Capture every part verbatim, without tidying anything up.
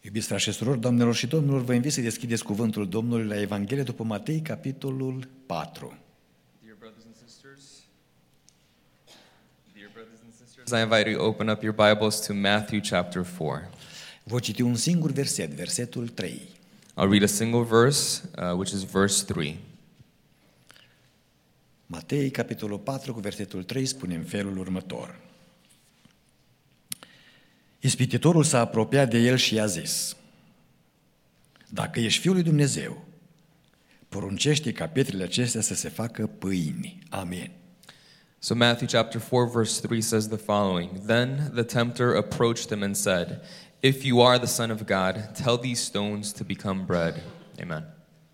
Iubiți frați și surori, doamnelor și domnilor, vă invit să deschideți cuvântul Domnului la Evanghelie după Matei, capitolul patru. Dear brothers and sisters, dear brothers and sisters, I invite you to open up your Bibles to Matthew chapter four. Voi citi un singur verset, versetul trei. I'll read a single verse, uh, which is verse three. Matei, capitolul patru, cu versetul trei, spune în felul următor. Ispititorul s-a apropiat de el și i-a zis: Dacă ești Fiul lui Dumnezeu, poruncește ca pietrele acestea să se facă pâini. Amen. So Matthew chapter four verse three says the following: Then the tempter approached him and said, If you are the Son of God, tell these stones to become bread. Amen.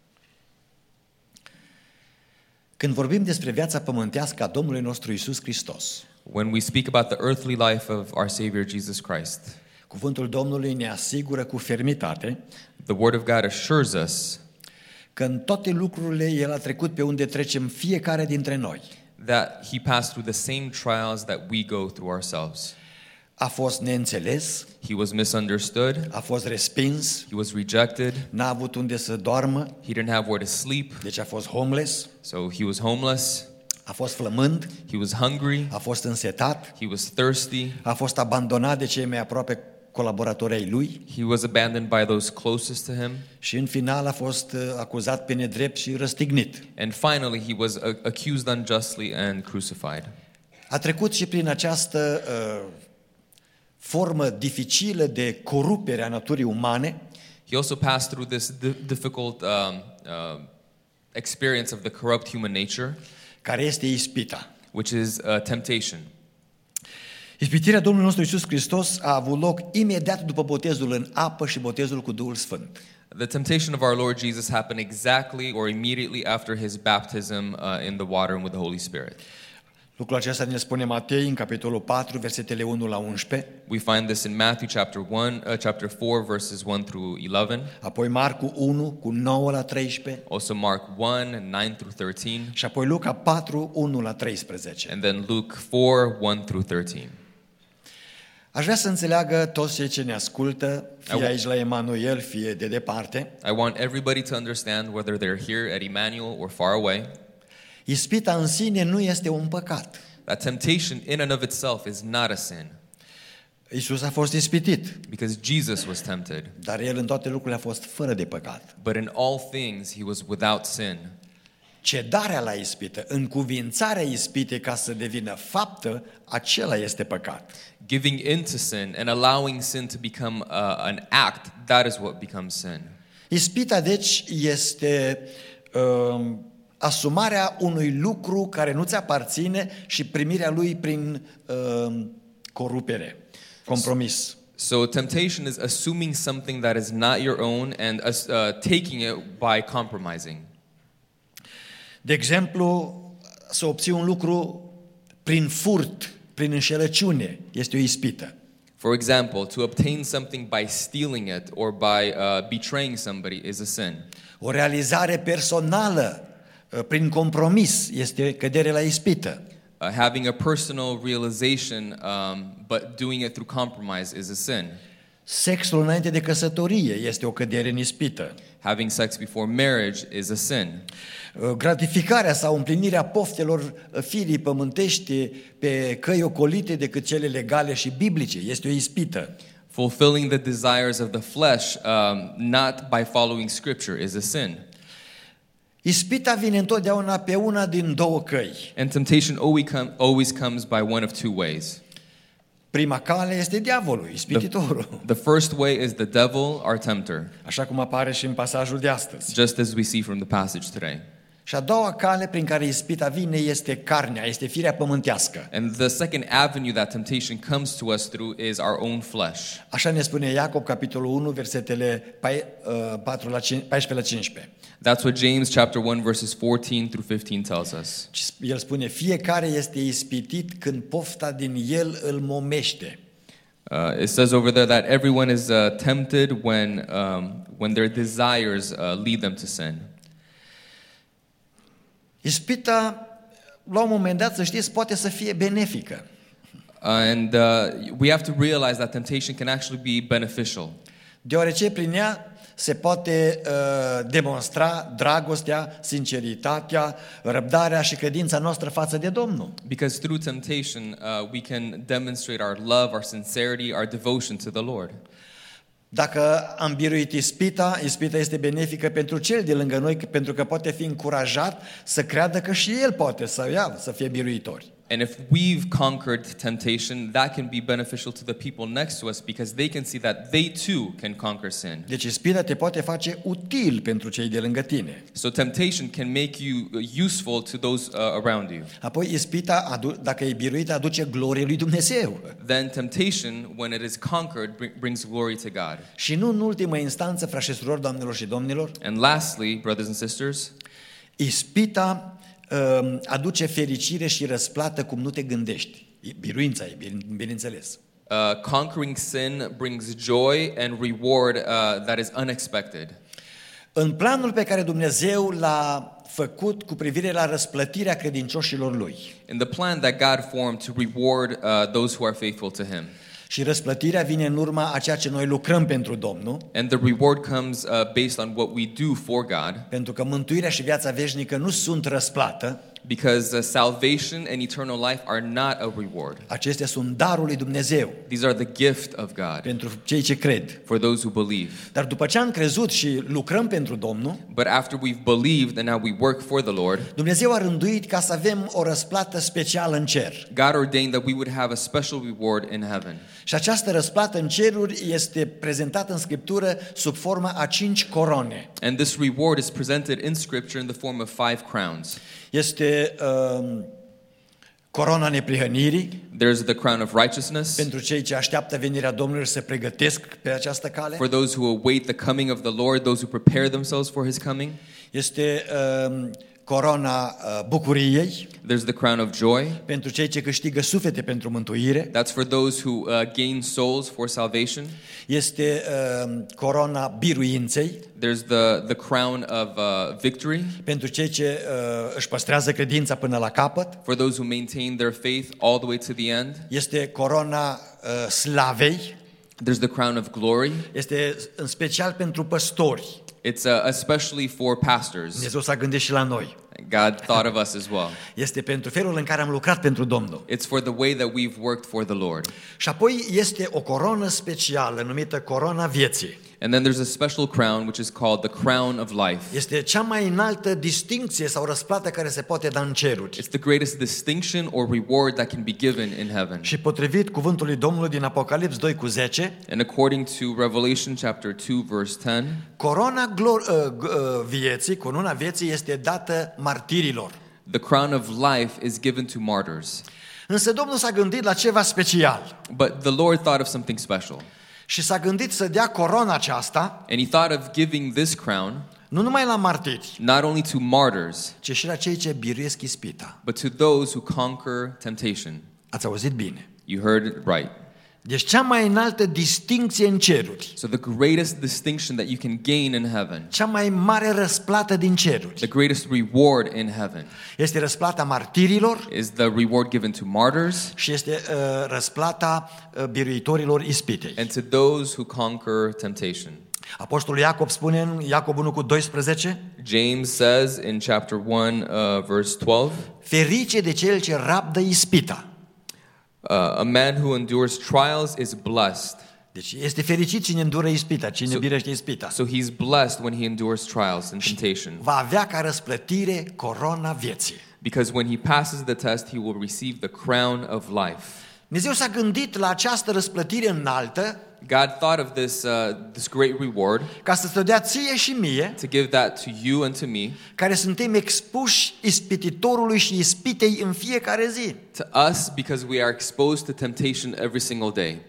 Când vorbim despre viața pământească a Domnului nostru Iisus Hristos, When we speak about the earthly life of our Savior Jesus Christ, cuvântul Domnului ne asigură cu fermitate the Word of God assures us că în toate lucrurile El a trecut pe unde trecem fiecare dintre noi. that He passed through the same trials that we go through ourselves. A fost neînțeles, He was misunderstood, a fost respins, He was rejected, n-a avut unde să doarmă, He didn't have where to sleep, deci a fost homeless, so He was homeless, a fost flămând, He was hungry, a fost însetat, He was thirsty, a fost abandonat de cei mai aproape colaboratori ai Lui He was abandoned by those closest to Him, și în final a fost uh, acuzat pe nedrept și răstignit. and finally He was uh, accused unjustly and crucified. A trecut și prin această uh, formă dificilă de corupere a naturii umane, He also passed through this di- difficult um, uh, experience of the corrupt human nature, care este ispita. which is uh, temptation. Ispitirea Domnului nostru Iisus Hristos a avut loc imediat după botezul în apă și botezul cu Duhul Sfânt. The temptation of our Lord Jesus happened exactly or immediately after His baptism uh, in the water and with the Holy Spirit. Lucrul acesta ne spune Matei în capitolul patru, versetele unu la unsprezece, We find this in Matthew chapter one, uh, chapter four, verses one through eleven. apoi Marcu unu cu nouă la treisprezece Also Mark one, nine through thirteen, și apoi Luca patru, unu la treisprezece. and then Luke four, one through thirteen. Aș vrea să înțeleagă toți cei ce ne ascultă, fie I- aici la Emanuel, fie de departe, I want everybody to understand, whether they're here at Emmanuel or far away, ispita în sine nu este un păcat. that temptation in and of itself is not a sin, Iisus a fost ispitit, because Jesus was tempted, dar El în toate lucrurile a fost fără de păcat. but in all things He was without sin. Cedarea la ispită, încuvințarea ispitei ca să devină faptă, acela este păcat. Giving in to sin and allowing sin to become uh, an act, that is what becomes sin. Ispita, deci, este uh, asumarea unui lucru care nu ți aparține și primirea lui prin uh, corupere, compromis. So temptation is assuming something that is not your own and uh, taking it by compromising. De exemplu, să obții un lucru prin furt, prin înșelăciune, este o ispită. For example, to obtain something by stealing it or by uh, betraying somebody is a sin. O realizare personală uh, prin compromis este cădere la ispită. Uh, having a personal realization, um, but doing it through compromise is a sin. Sexul înainte de căsătorie este o cădere în ispită. Having sex before marriage is a sin. Gratificarea sau împlinirea poftelor firii pământești pe căi ocolite decât cele legale și biblice este o ispită. Fulfilling the desires of the flesh, um, not by following Scripture, is a sin. Ispita vine întotdeauna pe una din două căi. And temptation always, come, always comes by one of two ways. Prima cale este diavolul, ispititorul, The first way is the devil, our tempter, așa cum apare și în pasajul de astăzi. just as we see from the passage today. Și a doua cale prin care ispita vine este carnea, este firea pământească. And the second avenue that temptation comes to us through is our own flesh. Așa ne spune Iacob, capitolul unu, versetele patru la paisprezece la cincisprezece. That's what James chapter one verses fourteen through fifteen tells us. El spune, fiecare este ispitit când pofta din el îl momește. Uh, it says over there that everyone is uh, tempted when um, when their desires uh, lead them to sin. Ispita, la un moment dat, să știți, poate să fie benefică. And uh, we have to realize that temptation can actually be beneficial. deoarece prin ea se poate uh, demonstra dragostea, sinceritatea, răbdarea și credința noastră față de Domnul. Because through temptation, uh, we can demonstrate our love, our sincerity, our devotion to the Lord. Dacă am biruit ispita, ispita este benefică pentru cel de lângă noi, pentru că poate fi încurajat să creadă că și el poate să ia, să fie biruitori. And if we've conquered temptation, that can be beneficial to the people next to us because they can see that they too can conquer sin. Deci ispita te poate face util pentru cei de lângă tine. So temptation can make you useful to those uh, around you. Apoi ispita, dacă e biruită, aduce glorie lui Dumnezeu. Then temptation, when it is conquered, br- brings glory to God. Și nu în ultimă instanță, frați și surori, doamnelor și domnilor, And lastly, brothers and sisters, ispita uh, aduce fericire și răsplată cum nu te gândești. Biruința e, bine, bineînțeles. uh, conquering sin brings joy and reward uh, that is unexpected. În planul pe care Dumnezeu l-a făcut cu privire la răsplătirea credincioșilor Lui. In the plan that God formed to reward uh, those who are faithful to Him. Și răsplătirea vine în urma a ceea ce noi lucrăm pentru Domnul, And the reward comes uh, based on what we do for God, pentru că mântuirea și viața veșnică nu sunt răsplată, because uh, salvation and eternal life are not a reward. acestea sunt darul lui Dumnezeu These are the gift of God pentru cei ce cred. for those who believe. Dar după ce am crezut și lucrăm pentru Domnul, But after we've believed and now we work for the Lord, Dumnezeu a rânduit ca să avem o răsplată specială în cer. God ordained that we would have a special reward in heaven. Și această răsplată în ceruri este prezentată în Scriptură sub forma a cinci coroane. And this reward is presented in Scripture in the form of five crowns. Este um, corona neprihănirii There's the crown of righteousness pentru cei ce așteaptă venirea Domnului și se pregătesc pe această cale. for those who await the coming of the Lord, those who prepare themselves for His coming. Este um, corona uh, bucuriei There's the crown of joy. pentru cei ce câștigă suflete pentru mântuire. That's for those who uh, gain souls for salvation. Este um, corona biruinței There's the, the crown of uh, victory pentru cei ce uh, își păstrează credința până la capăt. for those who maintain their faith all the way to the end. Este corona uh, slavei. There's the crown of glory. Este în special pentru păstori. It's uh, especially for pastors. Dumnezeu s-a gândit și la noi. God thought of us as well. Este pentru felul în care am lucrat pentru Domnul. It's for the way that we've worked for the Lord. Și apoi este o coronă specială numită corona vieții. And then there's a special crown which is called the crown of life. Este cea mai înaltă distincție sau răsplată care se poate da în ceruri. It's the greatest distinction or reward that can be given in heaven. Și potrivit cuvântului Domnului din Apocalips doi cu zece, And according to Revelation chapter two verse ten, corona glor- uh, uh, vieții, corona vieții este dată martirilor. the crown of life is given to martyrs. Însă Domnul s-a gândit la ceva special But the Lord thought of something special. și s-a gândit să dea corona aceasta And He thought of giving this crown nu numai la martiri, not only to martyrs, ci și la cei ce biruiesc ispita. but to those who conquer temptation. Ați auzit bine. You heard it right. Deci cea mai înaltă distincție în ceruri, So the greatest distinction that you can gain in heaven, cea mai mare răsplată din the ceruri, greatest reward in heaven, este răsplata martirilor is the reward given to martyrs și este uh, răsplata uh, biruitorilor ispitei. and to those who conquer temptation. Apostolul Iacob spune în Iacob unu cu doisprezece, James says in chapter one, uh, verse twelve, ferice de cel ce rabdă ispita. uh, a man who endures trials is blessed. Deci este fericit cine îndură ispita, cine So- birește ispita. So he's blessed when he endures trials and temptation. Va avea ca răsplătire corona vieții. Because when he passes the test, he will receive the crown of life. Dumnezeu s-a gândit la această răsplătire înaltă God thought of this, uh, this great reward ca să te dea ție și mie, to give that to you and to me, care suntem expuși ispititorului și ispitei în fiecare zi. to us because we are exposed to temptation every single day.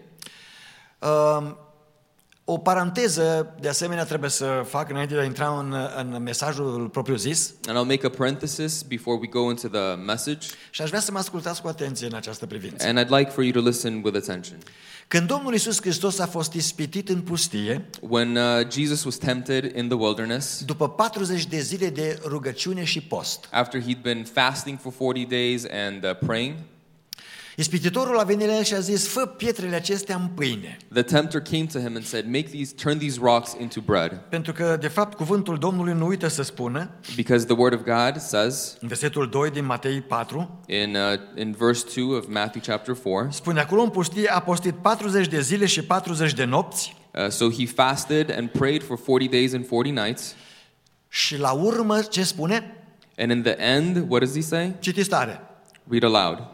Um, o paranteză, de asemenea, trebuie să fac înainte de a intra în, în mesajul propriu-zis And I'll make a parenthesis before we go into the message. și aș vrea să mă ascultați cu atenție în această privință. And I'd like for you to listen with attention. Când Domnul Iisus Hristos a fost ispitit în pustie, When uh, Jesus was tempted in the wilderness, după patruzeci de zile de rugăciune și post, after he'd been fasting for forty days and uh, praying, Ispititorul a venit la el și a zis, fă pietrele acestea în pâine. The tempter came to him and said, "Make these, turn these rocks into bread." Pentru că, de fapt, cuvântul Domnului nu uită să spună, Because the word of God says în versetul doi din Matei patru, in uh, in verse two of Matthew chapter four, spune, acolo în pustie a postit patruzeci de zile și patruzeci de nopți uh, so he fasted and prayed for forty days and forty nights, și la urmă, ce spune? and in the end, what does he say? Citiți tare. Read aloud.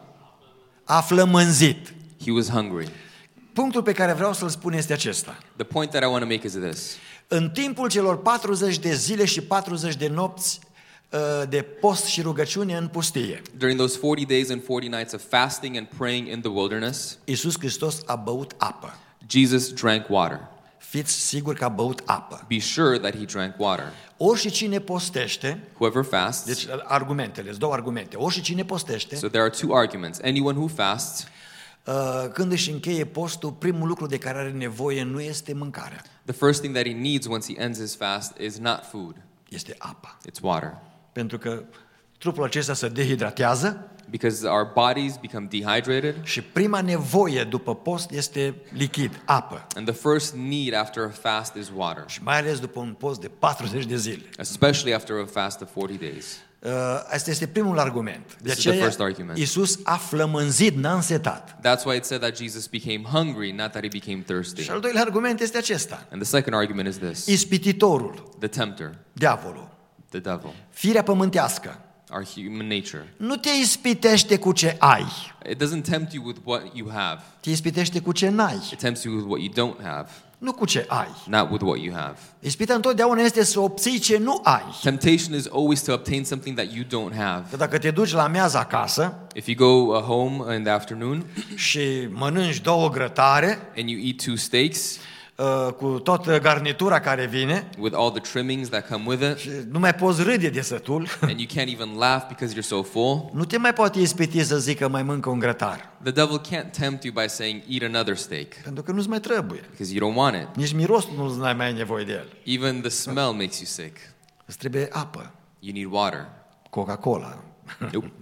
A flămânzit. He was hungry. Punctul pe care vreau să-l spun este acesta. The point that I want to make is this. În timpul celor patruzeci de zile și patruzeci de nopți de post și rugăciune în pustie, During those forty days and forty nights of fasting and praying in the wilderness, Iisus Hristos a băut apă. Jesus drank water. Fiți siguri că a băut apă. Be sure that he drank water. Ori și cine postește, Whoever fasts. deci argumentele, două argumente, ori și cine postește, So there are two arguments. Anyone who fasts, când își încheie postul, primul lucru de care are nevoie nu este mâncarea, the first thing that he needs once he ends his fast is not food, este apa. it's water. Pentru că trupul acesta se dehidratează Because our bodies become dehydrated, și prima nevoie după post este lichid, apă. and the first need after a fast is water, Și mai ales după un post de patruzeci de zile. especially after a fast of forty days. Asta este primul argument. De This is the aceea first argument. Iisus a flămânzit, n-a însetat. That's why it said that Jesus became hungry, not that he became thirsty. Și al doilea argument este acesta. And the second argument is this. Ispititorul, The tempter, diavolul, the devil, firea pământească, our human nature. nu te ispitește cu ce ai, It doesn't tempt you with what you have. te ispitește cu ce n-ai, It tempts you with what you don't have, nu cu ce ai. not with what you have. Ispita întotdeauna este să obții ce nu ai. Temptation is always to obtain something that you don't have. Că dacă te duci la amiază acasă If you go uh, home in the afternoon și mănânci două grătare and you eat two steaks uh, cu toată garnitura care vine with all the trimmings that come with it, și nu mai poți râde de sătul, and you can't even laugh because you're so full, nu te mai poate ispiti să zică mai mâncă un grătar. the devil can't tempt you by saying, eat another steak, Pentru că nu-ți mai trebuie. because you don't want it. Nici mirosul nu ai mai nevoie de el. Even the smell makes you sick. Îți trebuie apă, You need water. Coca-Cola. Nope.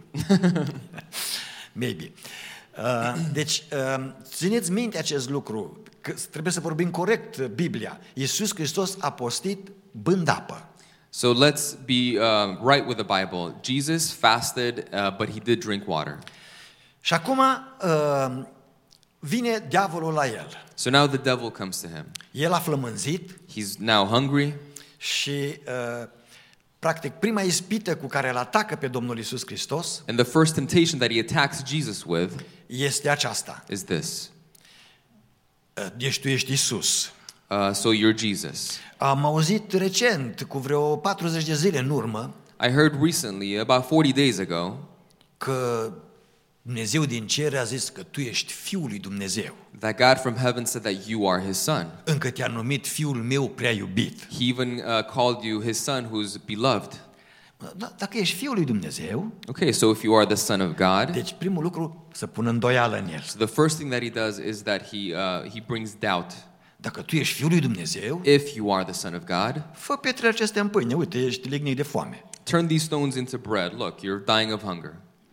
Maybe. Uh, deci, uh, țineți minte acest lucru, că trebuie să vorbim corect Biblia. Iisus Hristos a postit bând apă. So let's be uh, right with the Bible. Jesus fasted, uh, but he did drink water. Și acum uh, vine diavolul la el. So now the devil comes to him. El a flămânzit He's now hungry, și uh, practic prima ispită cu care îl atacă pe Domnul Iisus Hristos and the first temptation that he attacks Jesus with este aceasta. is this. Uh, Deci tu ești Iisus. Uh, so you're Jesus. Am auzit recent, cu vreo patruzeci de zile în urmă, I heard recently, about forty days ago, că Dumnezeu din cer a zis că tu ești Fiul lui Dumnezeu. that God from heaven said that you are his son. Încă te-a numit Fiul meu prea iubit. He even uh, called you his son who's beloved. Da, dacă ești Fiul lui Dumnezeu, Okay, so if you are the son of God, deci primul lucru să pună îndoială în el. so the first thing that he does is that he uh, he brings doubt. Dacă tu ești Fiul lui Dumnezeu, If you are the son of God, fă pietrele acestea în pâine. Uite, ești lignic de foame. turn these stones into bread. Look, you're dying of hunger.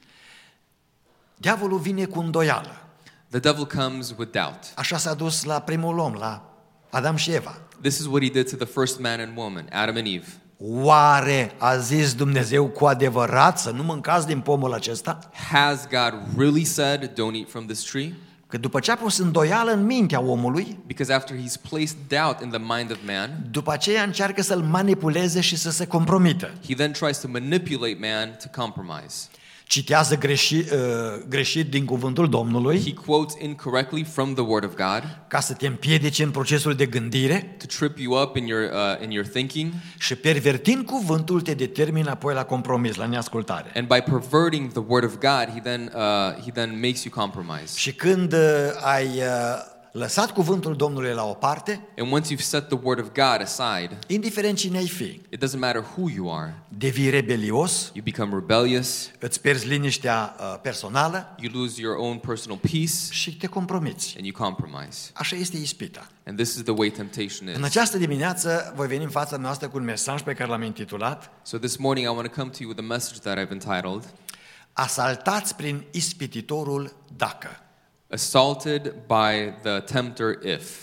Diavolul vine cu îndoială. The devil comes with doubt. Așa s-a dus la primul om, la Adam și Eva. This is what he did to the first man and woman, Adam and Eve. Oare a zis Dumnezeu cu adevărat să nu mâncați din pomul acesta? Has God really said, don't eat from this tree? Că după ce a pus îndoială în mintea omului, Because after he's placed doubt in the mind of man, după aceea încearcă să-l manipuleze și să se compromită. he then tries to manipulate man to compromise. Citează greșit, uh, greșit din cuvântul Domnului He quotes incorrectly from the word of God ca să te împiedice în procesul de gândire to trip you up in your uh, in your thinking, și pervertind cuvântul te determină apoi la compromis, la neascultare. and by perverting the word of God, he then uh, he then makes you compromise. Și când uh, ai uh, lăsat cuvântul Domnului la o parte, And once you've set the word of God aside, indiferent cine ai fi, it doesn't matter who you are. devii rebelios, You become rebellious, îți pierzi liniștea uh, personală you lose your own personal peace, și te compromiți. and you compromise. Așa este ispita. And this is the way temptation În is. această dimineață voi veni în fața noastră cu un mesaj pe care l-am intitulat So this morning I want to come to you with a message that I've entitled, asaltați prin ispititorul dacă. Assaulted by the tempter if.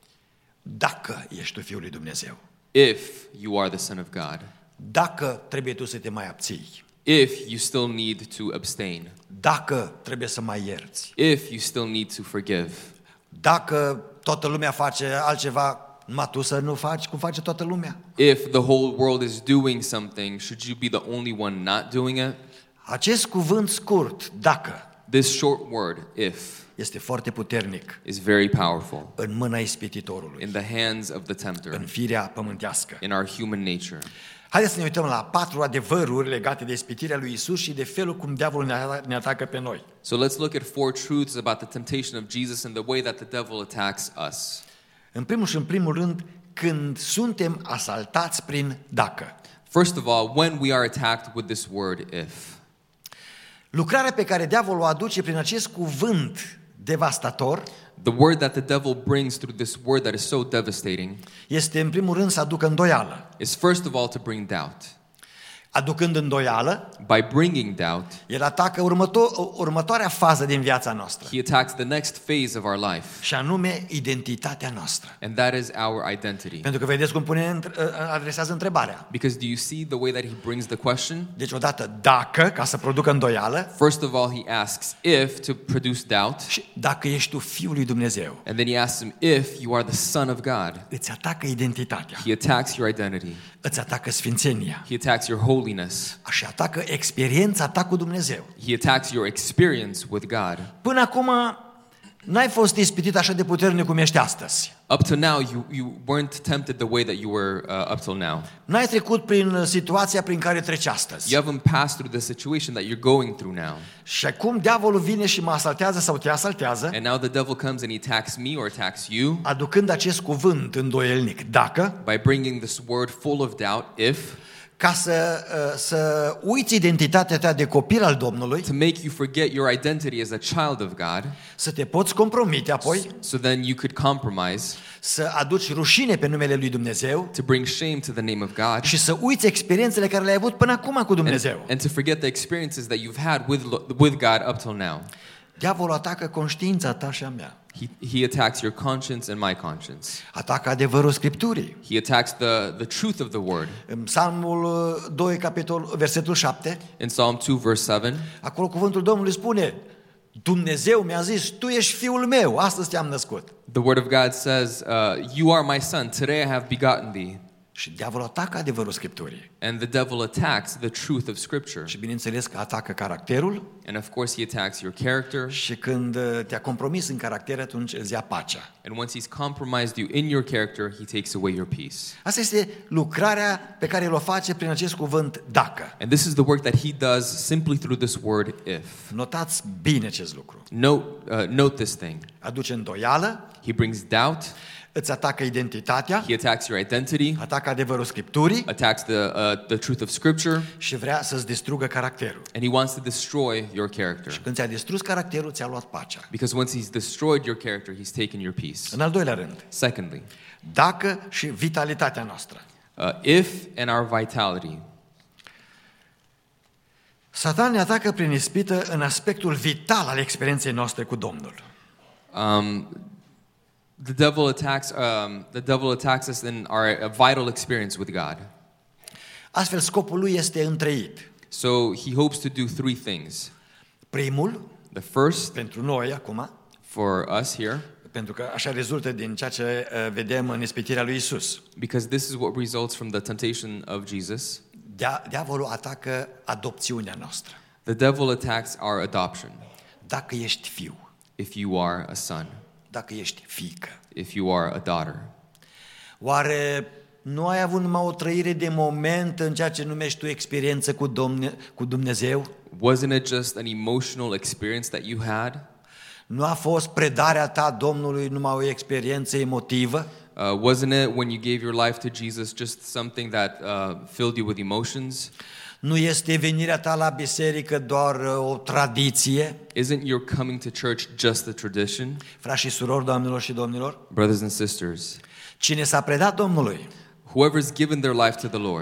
Dacă ești tu Fiul lui Dumnezeu. If you are the Son of God. Dacă trebuie tu să te mai abții. If you still need to abstain. Dacă trebuie să mai ierți. If you still need to forgive. Dacă toată lumea face altceva, numai tu să nu faci cum face toată lumea. If the whole world is doing something, should you be the only one not doing it? Acest cuvânt scurt, dacă, This short word, if, este foarte puternic is very powerful în mâna ispititorului, in the hands of the tempter, în firea pământească. in our human nature. Haideți să ne uităm la patru adevăruri legate de ispitirea lui Isus și de felul cum diavolul ne- ne atacă pe noi. So let's look at four truths about the temptation of Jesus and the way that the devil attacks us. În primul și în primul rând, când suntem asaltați prin dacă. First of all, when we are attacked with this word if. Lucrarea pe care diavolul o aduce prin acest cuvânt devastator The word that the devil brings through this word that is so devastating este în primul rând să aducă îndoială. is first of all to bring doubt. Aducând îndoială, By bringing doubt, el atacă următo- următoarea fază din viața noastră, he attacks the next phase of our life, și anume identitatea noastră. and that is our identity. Pentru că vedeți cum pune, adresează întrebarea. Because do you see the way that he brings the question? Deci odată dacă, ca să producă îndoială, First of all, he asks if to produce doubt, și dacă ești tu Fiul lui Dumnezeu, and then he asks him if you are the Son of God. îți atacă identitatea, He attacks your identity. îți atacă sfințenia, He attacks your holiness. și atacă experiența ta cu Dumnezeu. He attacks your experience with God. Până acum n-ai fost ispitit așa de puternic cum ești astăzi. Up to now, you, you weren't tempted the way that you were uh, up till now. N-ai trecut prin situația prin care treci astăzi. You haven't passed through the situation that you're going through now. Și acum diavolul vine și mă asaltează sau te asaltează, And now the devil comes and he attacks me or attacks you aducând acest cuvânt îndoielnic, dacă, by bringing this word full of doubt, if, ca să, uh, să uiți identitatea ta de copil al Domnului, to make you forget your identity as a child of God, să te poți compromite apoi, so then you could compromise, să aduci rușine pe numele lui Dumnezeu to bring shame to the name of God, și să uiți experiențele care le-ai avut până acum cu and, Dumnezeu. and to forget the experiences that you've had with, with God up till now. Diavolul atacă conștiința ta și a mea. He, he attacks your conscience and my conscience. Atacă adevărul Scripturii. He attacks the, the truth of the word. În Psalmul doi, capitol, versetul șapte, In Psalm two, verse seven, acolo cuvântul Domnului spune: Dumnezeu mi-a zis, tu ești fiul meu, astăzi te-am născut. the word of God says, uh, you are my son, today I have begotten thee. Și diavolul atacă adevărul Scripturii. And the devil attacks the truth of Scripture. Și bineînțeles că atacă caracterul, And of course he attacks your character. și când uh, te-a compromis în caracter, atunci îți ia pacea. And once he's compromised you in your character, he takes away your peace. Asta este lucrarea pe care el o face prin acest cuvânt dacă. And this is the work that he does simply through this word if. Notați bine acest lucru. Note, uh, note this thing. Aduce îndoială, He brings doubt, îți atacă identitatea, he attacks your identity, atacă adevărul Scripturii attacks the, uh, the truth of Scripture, și vrea să-ți distrugă caracterul. and he wants to destroy your character. Când ți-a distrus caracterul, ți-a luat pacea. Because once he's destroyed your character, he's taken your peace. În al doilea rând, Secondly, dacă și vitalitatea noastră. uh, if and our vitality. Satan ne atacă prin ispită în aspectul vital al experienței noastre cu Domnul. Um, the devil attacks. Um, the devil attacks us in our a vital experience with God. Astfel, scopul lui este întreit. So he hopes to do three things. Primul, The first, pentru noi acum, for us here, pentru că așa rezultă din ceea ce uh, vedem în ispitirea lui Isus. because this is what results from the temptation of Jesus. Dia- diavolul atacă adopțiunea noastră. The devil attacks our adoption. Dacă ești fiu, If you are a son, dacă ești fiică, if you are a daughter, oare nu ai avut numai o trăire de moment în ceea ce numești tu experiență cu, Domne- cu Dumnezeu? wasn't it just an emotional experience that you had? Nu a fost predarea ta Domnului numai o experiență emotivă? Uh, wasn't it when you gave your life to Jesus just something that uh, filled you with emotions? Nu este venirea ta la biserică doar uh, o tradiție? Isn't your coming to church just a tradition? Frați și surori, doamnelor și domnilor, Brothers and sisters, cine s-a predat Domnului whoever's given their life to the Lord,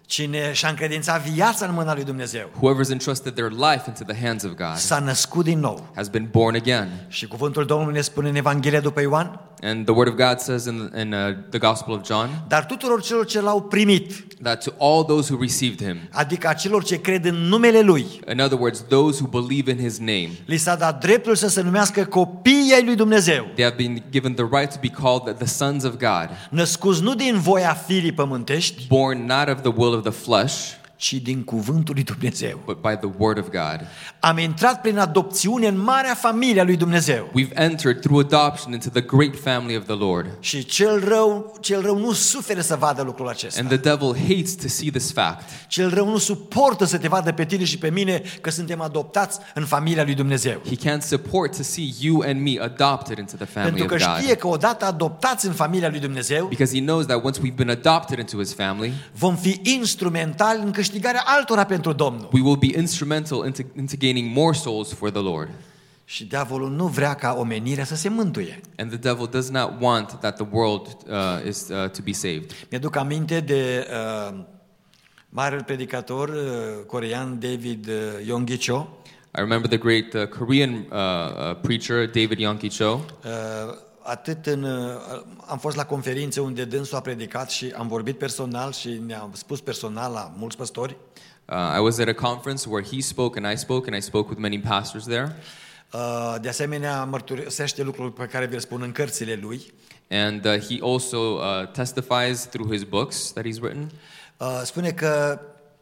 Cine și-a încredințat viața în mâna lui Dumnezeu Whoever's entrusted their life into the hands of God s-a născut din nou. has been born again. Și cuvântul Domnului ne spune în Evanghelia după Ioan: And the word of God says in, in uh, the Gospel of John dar tuturor celor ce l-au primit, that to all those who received him, adică acelor ce cred în numele Lui, in other words, those who believe in his name, li s-a dat dreptul să se numească copiii ai lui Dumnezeu, they have been given the right to be called the sons of God, născuți nu din voia firii pământești, born not of the will of the flesh, ci din cuvântul lui Dumnezeu. but by the word of God. Am intrat prin adopțiune în marea familie a lui Dumnezeu. We've entered through adoption into the great family of the Lord. Și cel rău, cel rău nu suferă să vadă lucrul acesta. And the devil hates to see this fact. Cel rău nu suportă să te vadă pe tine și pe mine că suntem adoptați în familia lui Dumnezeu. He can't support to see you and me adopted into the family Pentru of că God. știe că odată adoptați în familia lui Dumnezeu, Because he knows that once we've been adopted into his family, vom fi instrumentali în câștigarea altora pentru Domnul. we will be instrumental into, into gaining more souls for the Lord. Și diavolul nu vrea ca omenirea să se mântuie. And the devil does not want that the world uh, is uh, to be saved. Mi-aduc aminte de uh, marele predicator uh, corean David uh, Yonggi Cho. I remember the great uh, Korean uh, uh, preacher David Yonggi Cho. Uh, atât în, uh, am fost la conferințe unde dânsul a predicat și am vorbit personal și ne-a spus personal la mulți păstori. Uh, I was at a conference where he spoke and I spoke, and I spoke with many pastors there. Uh, de asemenea, mărturisește lucruri pe care vi-l spun în cărțile lui. And uh, he also uh, testifies through his books that he's written. Uh, spune că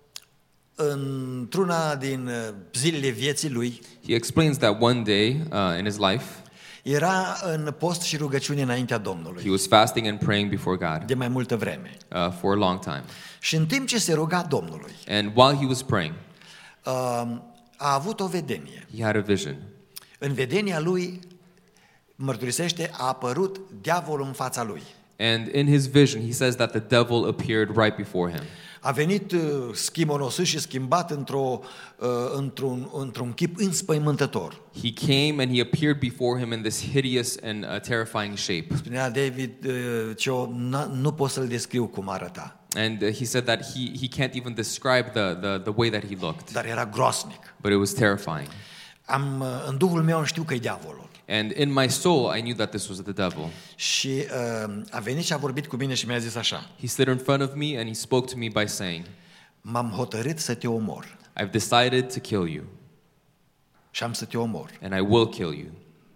într-una din uh, zilele vieții lui He explains that one day uh, in his life, era în post și rugăciune înaintea he Domnului was fasting and praying before God de mai multă vreme. uh, for a long time. Și în timp ce se ruga Domnului, And while he was praying, uh, a avut o vedenie. he had a vision. În vedenia lui, mărturisește, a apărut diavolul în fața lui. And in his vision, he says that the devil appeared right before him. A venit uh, schimonosit și schimbat într-o, uh, într-un, într-un chip înspăimântător. He came and he appeared before him in this hideous and uh, terrifying shape. Spunea David uh, Cho, nu pot să-l descriu cum arăta, And uh, he said that he, he can't even describe the, the, the way that he looked, dar era groasnic. but it was terrifying. Am, uh, în Duhul meu știu că e diavolul. And in my soul, I knew that this was the devil. Și uh, a venit și a vorbit cu mine și mi-a zis așa: He stood in front of me and he spoke to me by saying, m-am hotărât să te omor I've decided to kill you, și am să te omor. and I will kill you.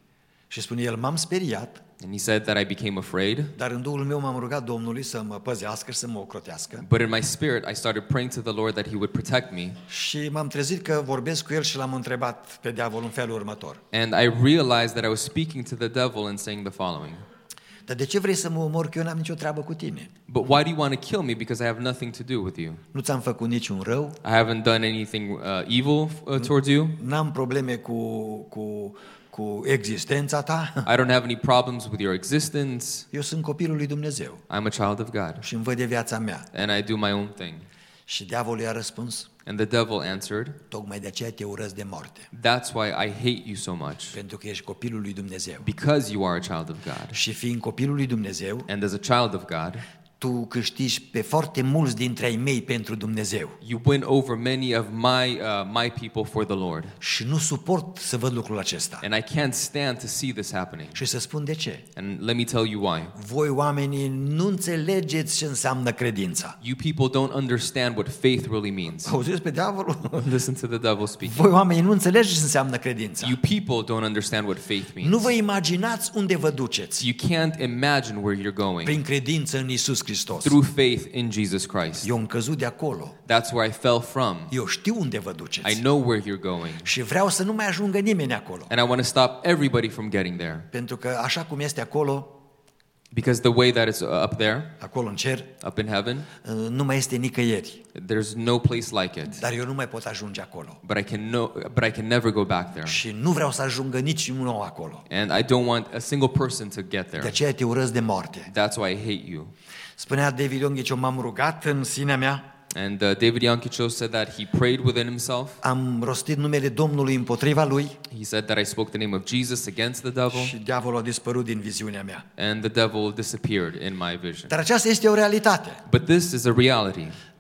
Și spune el, m-am speriat, And he said that I became afraid, dar în Duhul meu m-am rugat Domnului să mă păzească și să mă ocrotească. but in my spirit, I started praying to the Lord that he would protect me. Și m-am trezit că vorbesc cu el și l-am întrebat pe diavol în felul următor: And I realized that I was speaking to the devil and saying the following, dar de ce vrei să mă omor, că eu n-am nicio treabă cu tine? but why do you want to kill me? Because I have nothing to do with you. Nu ți-am făcut niciun rău, I haven't done anything uh, evil uh, towards you. n-am probleme cu, cu, cu existența ta, I don't have any problems with your existence. eu sunt copilul lui Dumnezeu I'm a child of God, și îmi văd de viața mea. and I do my own thing. Și diavolul i-a răspuns: And the devil answered, tocmai de aceea te urăsc de moarte, that's why I hate you so much, pentru că ești copilul lui Dumnezeu. because you are a child of God. Și fiind copilul lui Dumnezeu, And as a child of God, tu câștigi pe foarte mulți dintre ai mei pentru Dumnezeu. you win over many of my uh, my people for the Lord. Și nu suport să văd lucrul acesta. And I can't stand to see this happening. Și să spun de ce. And let me tell you why. Voi oamenii nu înțelegeți ce înseamnă credința. You people don't understand what faith really means. Auziți pe diavolul? Listen to the devil speaking. Voi oamenii nu înțelegeți ce înseamnă credința. You people don't understand what faith means. Nu vă imaginați unde vă duceți You can't imagine where you're going prin credință în Iisus Hristos. through faith in Jesus Christ. Eu am căzut de acolo. That's where I fell from. Eu știu unde vă I duceți. know where you're going. Și vreau să nu mai ajungă nimeni acolo. And I want to stop everybody from getting there. Pentru că așa cum este acolo, Because the way that it's uh, up there, acolo în cer, up in heaven, nu mai este nicăieri. there's no place like it. Dar eu nu mai pot ajunge acolo. But I can no, but I can never go back there. Și nu vreau să ajungă nici unul acolo. And I don't want a single person to get De there. aceea te urăsc de moarte. That's why I hate you. Spunea David Yonggi, m-am rugat în sinea mea, And uh, David Yonggi Cho said that he prayed within himself. am rostit numele Domnului împotriva lui He said that I spoke the name of Jesus against the devil, și diavolul a dispărut din viziunea mea. and the devil disappeared in my vision. Dar aceasta este o realitate. But this is a reality.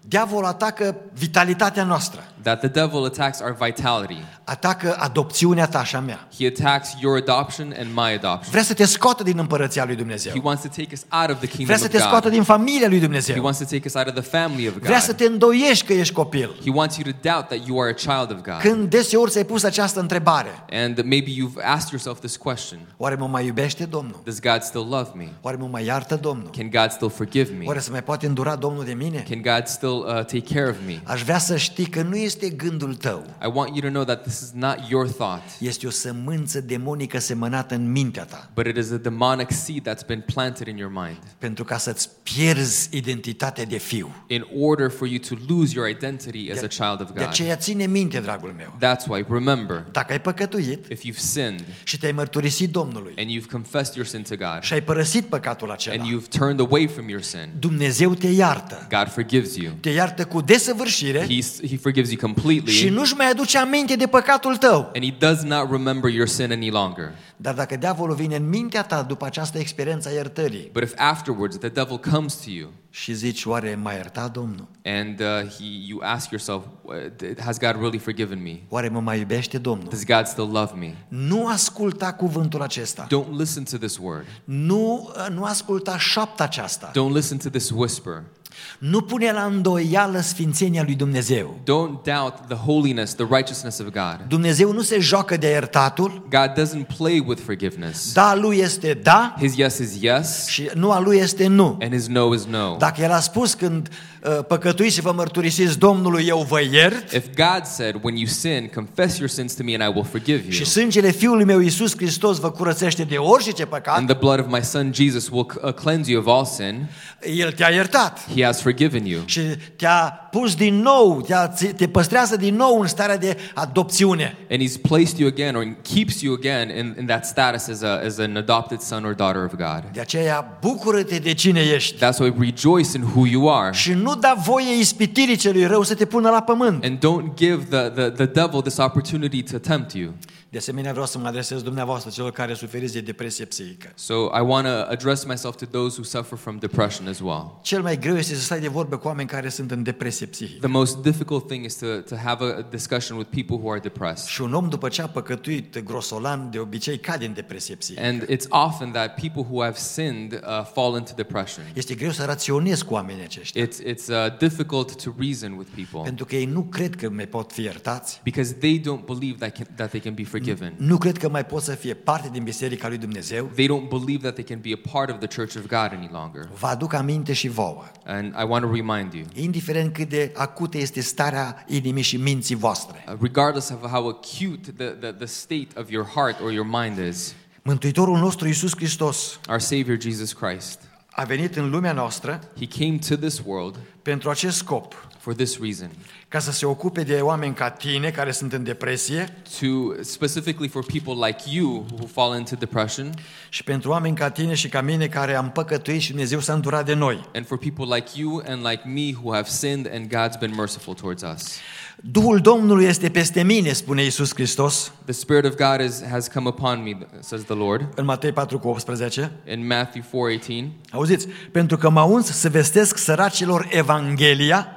Diavolul atacă vitalitatea noastră. That the devil attacks our vitality. Atacă adopțiunea ta și a mea. He attacks your adoption and my adoption. Vrea să te scoată din împărăția lui Dumnezeu. He wants to take us out of the kingdom Vrea să of te scoată God. din familia lui He Dumnezeu. wants to take us out of the family of Vrea să God. te îndoiești că ești copil. He wants you to doubt that you are a child of God. Când deseori ți-ai pus această întrebare. And maybe you've asked yourself this question. Oare mă mai iubește Domnul? Does God still love me? Oare mă mai iartă Domnul? Can God still forgive me? Oare se mai poate îndura Domnul de mine? Can God still uh, take care of me? Aș vrea să știi că nu este gândul tău. I want you to know that this is not your thought, Este o sămânță demonică semănată în mintea ta. but it is a demonic seed that's been planted in your mind Pentru ca să-ți pierzi identitatea de fiu. in order for you to lose your identity as a child of De God. aceea ține minte, dragul meu. That's why, remember, Dacă ai păcătuit if you've sinned și te-ai mărturisit Domnului and you've confessed your sin to God și ai părăsit păcatul acela, and you've turned away from your sin, Dumnezeu te iartă. God forgives you. Te iartă cu desăvârșire He, he forgives you completely, și nu-și mai aduce aminte de păcatul tău. and He does not remember your sin any longer. Dar dacă diavolul vine în mintea ta după această experiență a iertării But if afterwards the devil comes to you și zici, oare m-a iertat Domnul? and uh, he, you ask yourself, has God really forgiven me? Oare mă mai iubește Domnul? Does God still love me? Nu asculta cuvântul acesta. Don't listen to this word. Nu, nu asculta șoapta aceasta. Don't listen to this whisper. Nu pune la îndoială sfințenia lui Dumnezeu. Don't doubt the holiness, the righteousness of God. Dumnezeu nu se joacă de iertatul. God doesn't play with forgiveness. Da, lui este da His yes is yes, și nu a lui este nu. and his no is no. Dacă El a spus când uh, păcătuiți și vă mărturisiți Domnului, eu vă iert, If God said, when you sin, confess your sins to me and I will forgive you, și sângele Fiului meu Iisus Hristos vă curățește de orice păcat, and the blood of my son Jesus will uh, cleanse you of all sin, El te-a iertat. He has forgiven you. Și te-a pus din nou, te-a, te păstrează din nou în starea de adopțiune. And He's placed you again, or keeps you again in, in that status as, a, as an adopted son or daughter of God. De aceea bucură-te de cine ești. That's why rejoice in who you are. Și nu da voie ispitirii celui rău să te pună la pământ. And don't give the, the, the devil this opportunity to tempt you. De asemenea, vreau să mă adresez dumneavoastră celor care suferiți de depresie psihică. So I want to address myself to those who suffer from depression as well. Cel mai greu este să stai de vorbă cu oameni care sunt în depresie psihică. The most difficult thing is to, to have a discussion with people who are depressed. Și un om după ce a păcătuit grosolan, de obicei cade în depresie psihică. And it's often that people who have sinned uh, fall into depression. Este greu să raționezi cu oamenii aceștia. It's, it's uh, difficult to reason with people Pentru că ei nu cred că mai pot fi iertați. because they don't believe that, can, that they can be forgiven. Nu cred că mai pot să fie parte din biserica lui Dumnezeu. They don't believe that they can be a part of the church of God any longer. Vă aduc aminte și vouă. And I want to remind you, Indiferent cât de acută este starea inimii și minții voastre, uh, regardless of how acute the, the, the state of your heart or your mind is, Mântuitorul nostru Iisus Hristos our Savior Jesus Christ, a venit în lumea noastră He came to this world pentru acest scop, for this reason, ca să se ocupe de oameni ca tine care sunt în depresie to specifically for people like you who fall into depression, și pentru oameni ca tine și ca mine care am păcătuit și Dumnezeu s-a îndurat de noi. and for people like you and like me who have sinned and God's been merciful towards us. Duhul Domnului este peste mine, spune Iisus Hristos The Spirit of God is, has come upon me, says the Lord, în Matei patru cu optsprezece. in Matthew four eighteen, Auziți, pentru că m-a uns să vestesc săracilor Evanghelia,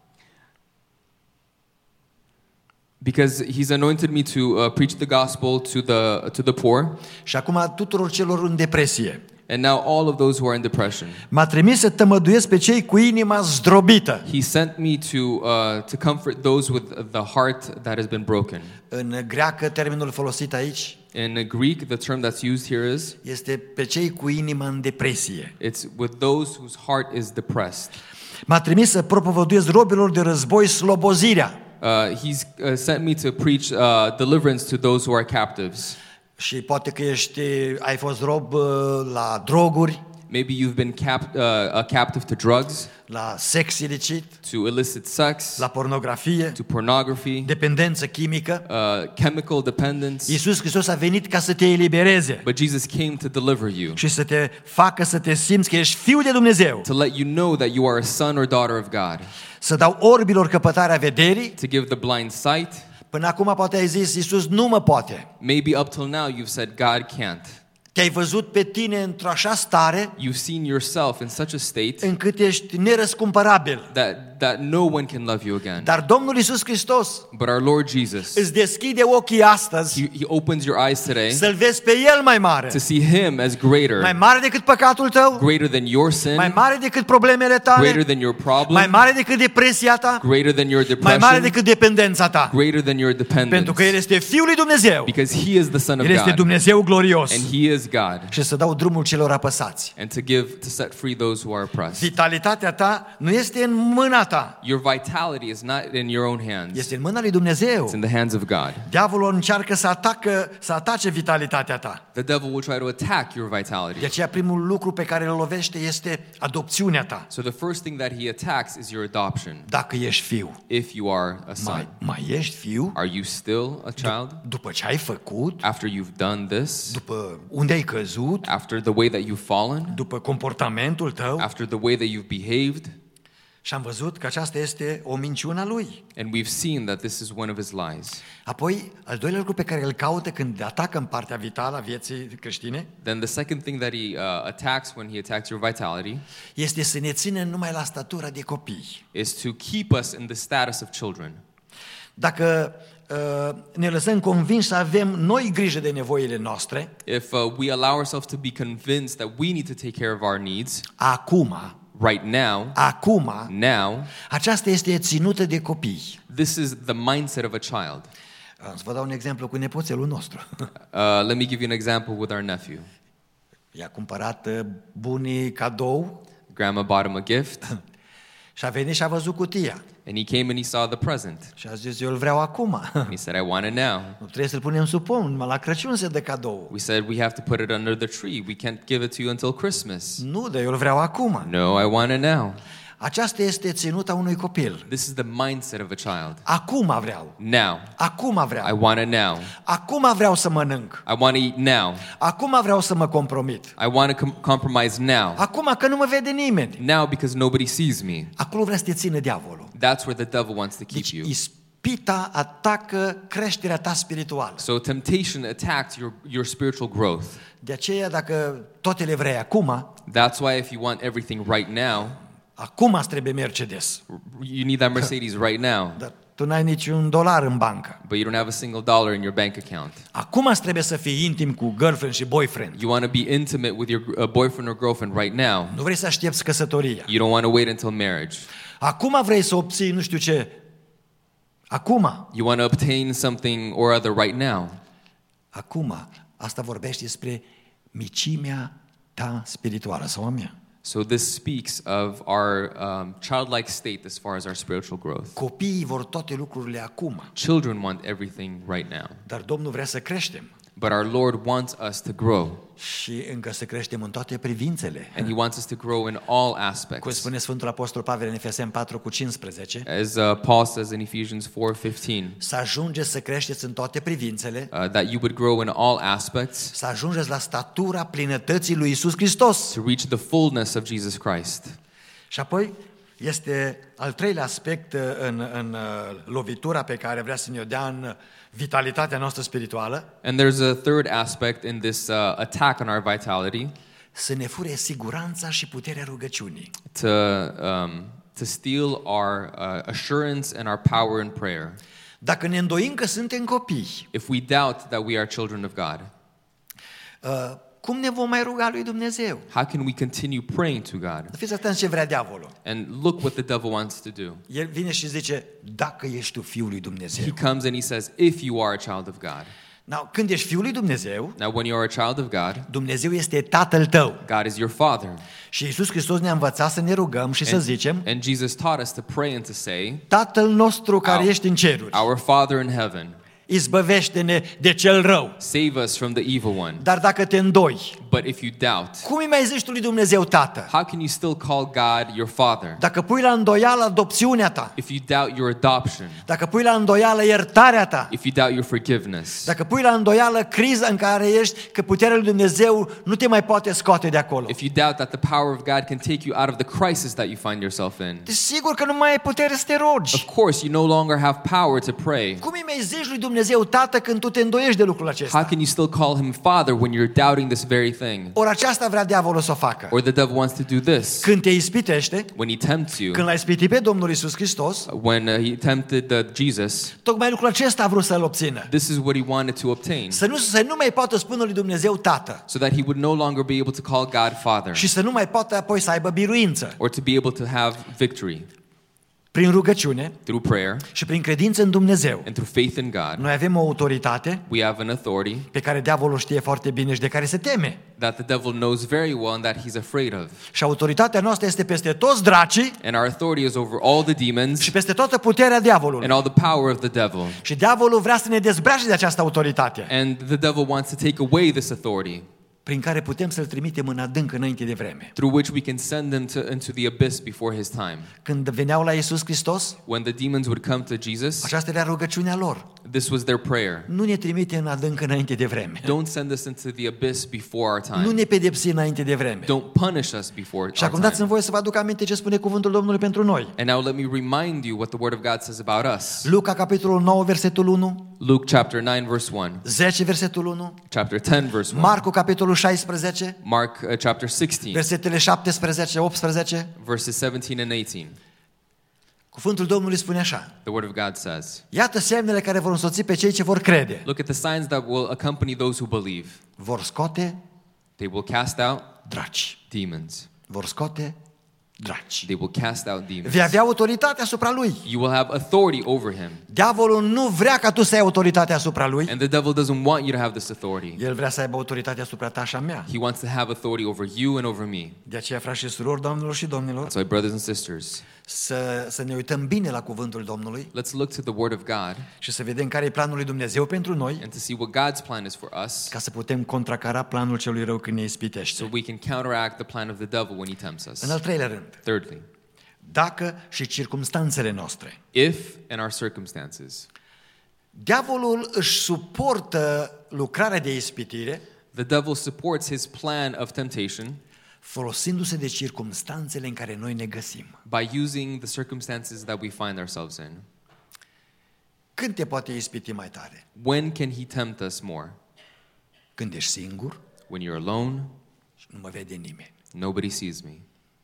because He's anointed me to uh, preach the gospel to the to the poor, și acum tuturor celor în depresie. and now all of those who are in depression. M-a trimis să tămăduiesc pe cei cu inima zdrobită. He sent me to uh, to comfort those with the heart that has been broken. În greacă, termenul folosit aici In Greek, the term that's used here is este pe cei cu inima în depresie. it's with those whose heart is depressed. M-a trimis să propovăduiesc robilor de război slobozirea. Uh, he's uh, sent me to preach uh, deliverance to those who are captives. Și poate că ești, ai fost rob uh, la droguri, Maybe you've been cap- uh, a captive to drugs, la sex ilicit, to illicit sex, la pornografie, to pornography, dependență chimică. uh, chemical dependence. Iisus Hristos a venit ca să te elibereze But Jesus came to deliver you, și să te facă să te simți că ești fiul de Dumnezeu. to let you know that you are a son or daughter of God, Să dau orbilor căpătarea vederii. to give the blind sight. Până acum poate ai zis, Iisus nu mă poate. Maybe up till now you've said God can't. Te-ai văzut pe tine într-o așa stare You've seen yourself in such a state încât ești nerăscumpărabil. that that no one can love you again. Dar Domnul Iisus Hristos But our Lord Jesus, îți deschide ochii astăzi He, he opens your eyes today să-L vezi pe El mai mare. to see Him as greater, Mai mare decât păcatul tău, greater than your sin, mai mare decât problemele tale, greater than your mai problem, mare decât depresia ta, greater than your mai mare depression, decât dependența ta. greater than your Pentru că dependence. El este Fiul lui Dumnezeu. Because He is the Son of El este God, Dumnezeu glorios. and He is God, Și să dau drumul celor apăsați. and to give, to set free those who are oppressed. Vitalitatea ta nu este în mâna ta, Your vitality is not in your own hands. este în mâna lui Dumnezeu. It's in the hands of God. Diavolul încearcă să atacă, să atace vitalitatea ta. The devil will try to attack your vitality. De aceea primul lucru pe care îl lovește este adopțiunea ta. So the first thing that he attacks is your adoption. Dacă ești fiu, If you are a son, mai, mai ești fiu are you still a child? după ce ai făcut, After you've done this, după unde ai căzut, after the way that you've fallen, după comportamentul tău. after the way that you've behaved, Și am văzut că aceasta este o minciună a lui. and we've seen that this is one of his lies. Apoi, al doilea lucru pe care îl caută când atacă în partea vitală a vieții creștine Then the second thing that he uh, attacks when he attacks your vitality este să ne țină numai la statura de copii. is to keep us in the status of children. Dacă uh, ne lăsăm convinși să avem noi grijă de nevoile noastre, If uh, we allow ourselves to be convinced that we need to take care of our needs acum, right now, acum, now, aceasta este ținută de copii. this is the mindset of a child. Uh, Să vă dau un exemplu cu nepoțelul nostru. Uh, let me give you an example with our nephew. I-a cumpărat uh, bunii cadou Grandma bought him a gift, și a venit și a văzut cutia. and he came and he saw the present. Și a zis, eu îl vreau acum. And he said, I want it now. Nu trebuie să-l punem sub pom, numai la Crăciun se dă cadou. We said, we have to put it under the tree. We can't give it to you until Christmas. Nu, dar eu îl vreau acum. No, I want it now. Aceasta este ținuta unui copil. This is the mindset of a child. Acum vreau. Now. Acum I vreau. want it now. Acum vreau să mănânc. I want to eat now. Acum vreau să mă compromit. I want to com- compromise now. Acum că nu mă vede nimeni. Now because nobody sees me. Acolo vrea să te țină diavolul. That's where the devil wants to keep Deci you. ispita atacă creșterea ta spirituală. So temptation attacks your, your spiritual growth. De aceea dacă toate le vrei acum, That's why if you want everything right now, acum îți trebuie Mercedes. you need that Mercedes right now. Dar tu n-ai niciun dolar în bancă. But you don't have a single dollar in your bank account. Acum îți trebuie să fii intim cu girlfriend și boyfriend. You want to be intimate with your uh, boyfriend or girlfriend right now. Nu vrei să aștepți căsătoria. You don't want to wait until marriage. Acum vrei să obții nu știu ce. Acum. You want to obtain something or other right now. Acum. Asta vorbește despre micimea ta spirituală sau a mea. So this speaks of our um, childlike state as far as our spiritual growth. Copiii vor toate lucrurile acum. Children want everything right now. Dar Domnul vrea să creștem. But our Lord wants us to grow. Și încă să creștem în toate privințele. And He wants us to grow in all Cum aspects. spune Sfântul Apostol Pavel în Efeseni patru cu cincisprezece, As uh, Paul says in Ephesians four fifteen, să ajungeți să creșteți în toate privințele, uh, that you would grow in all aspects să ajungeți la statura plinătății lui Iisus Hristos. to reach the fullness of Jesus Christ. Și apoi este al treilea aspect în, în lovitura pe care vrea să ne-o dea în vitalitatea noastră spirituală, And there's a third aspect in this uh, attack on our vitality, să ne fure siguranța și puterea rugăciunii. to um, to steal our uh, assurance and our power in prayer. Dacă ne îndoim că suntem copii, If we doubt that we are children of God, uh, cum ne vom mai ruga lui Dumnezeu? how can we continue praying to God? Fiți atenți ce vrea diavolul. And look what the devil wants to do. El vine și zice, dacă ești tu Fiul lui Dumnezeu. He comes and he says, if you are a child of God. Now, când ești Fiul lui Dumnezeu, Now, when you are a child of God, Dumnezeu este Tatăl tău. God is your Father. Și Iisus Hristos ne-a învățat să ne rugăm și să And, zicem, and Jesus taught us to pray and to say, Tatăl nostru care Our- ești în ceruri, our Father in heaven, izbăvește-ne de cel rău. save us from the evil one. Dar dacă te îndoi, But if you doubt, cum îi mai zici tu lui Dumnezeu Tată? how can you still call God your Father? Dacă pui la îndoială adopțiunea ta, If you doubt your adoption, dacă pui la îndoială iertarea ta, if you doubt your forgiveness, dacă pui la îndoială criza în care ești, că puterea lui Dumnezeu nu te mai poate scoate de acolo, if you doubt that the power of God can take you out of the crisis that you find yourself in, sigur că nu mai ai putere să te rogi. of course you no longer have power to pray. Cum îi mai zici lui Dumnezeu Dumnezeu tată când tu te îndoiești de lucrul How acesta? can you still call him Father when you're doubting this very thing? Ori aceasta vrea diavolul să o facă. Or the devil wants to do this. Când te ispitește, When he tempts you, când l-ai ispitit pe Domnul Iisus Hristos, when uh, he tempted uh, Jesus, tocmai lucrul acesta a vrut să-l obțină. this is what he wanted to obtain. Să nu, să nu mai poată spune lui Dumnezeu tată So that he would no longer be able to call God Father. și să nu mai poată apoi să aibă biruință. Or to be able to have victory Prin rugăciune through prayer și prin credință în Dumnezeu. and through faith in God. Noi avem o autoritate We have an authority pe care diavolul știe foarte bine și de care se teme. that the devil knows very well and that he's afraid of. Și autoritatea noastră este peste toți dracii And our authority is over all the demons și peste toată puterea diavolului. and all the power of the devil. Și diavolul vrea să ne dezbrace de această autoritate, And the devil wants to take away this authority prin care putem să-l trimitem în adânc înainte de vreme. through which we can send them to, into the abyss before his time. Când veneau la Iisus Hristos, When the demons would come to Jesus, aceasta era rugăciunea lor. this was their prayer. Nu ne trimite în adânc înainte de vreme. Don't send us into the abyss before our Nu time. ne pedepsi înainte de vreme. Don't punish us before Și our acum dați-mi time. voie să vă aduc aminte ce spune cuvântul Domnului pentru noi. And now let me remind you what the Word of God says about us. Luca, capitolul nouă, versetul unu, Luke chapter nine verse one, zece, versetul unu, chapter ten verse one, Marcu, capitolul șaisprezece, Mark uh, chapter sixteen versetele șaptesprezece, optsprezece. verses seventeen and eighteen. Cuvântul Domnului spune așa: The Word of God says, iată semnele care vor însoți pe cei ce vor crede. look at the signs that will accompany those who believe. Vor scoate They will cast out draci. demons. Vor scoate draci. They will cast out demons. Vei avea autoritate asupra lui. You will have authority over him. Diavolul nu vrea ca tu să ai autoritate asupra lui. And the devil doesn't want you to have this authority. El vrea să aibă autoritate asupra ta și a mea. He wants to have authority over you and over me. De aceea, frați și surori, doamnelor și domnilor, That's why, brothers and sisters, să, să ne uităm bine la cuvântul Domnului let's look to the Word of God și să vedem care e planul lui Dumnezeu pentru noi, and to see what God's plan is for us, ca să putem contracara planul celui rău când ne so ispitește. we can counteract the plan of the devil when he tempts În us. al treilea rând, Thirdly, dacă și circumstanțele noastre. if in our circumstances, Diavolul își suportă lucrarea de ispitire the devil supports his plan of temptation folosindu-se de circumstanțele în care noi ne găsim. by using the circumstances that we find ourselves in. Când te poate ispiti mai tare? When can he tempt us more? Când ești singur When you're alone, și nu mă vede nimeni. nobody sees me.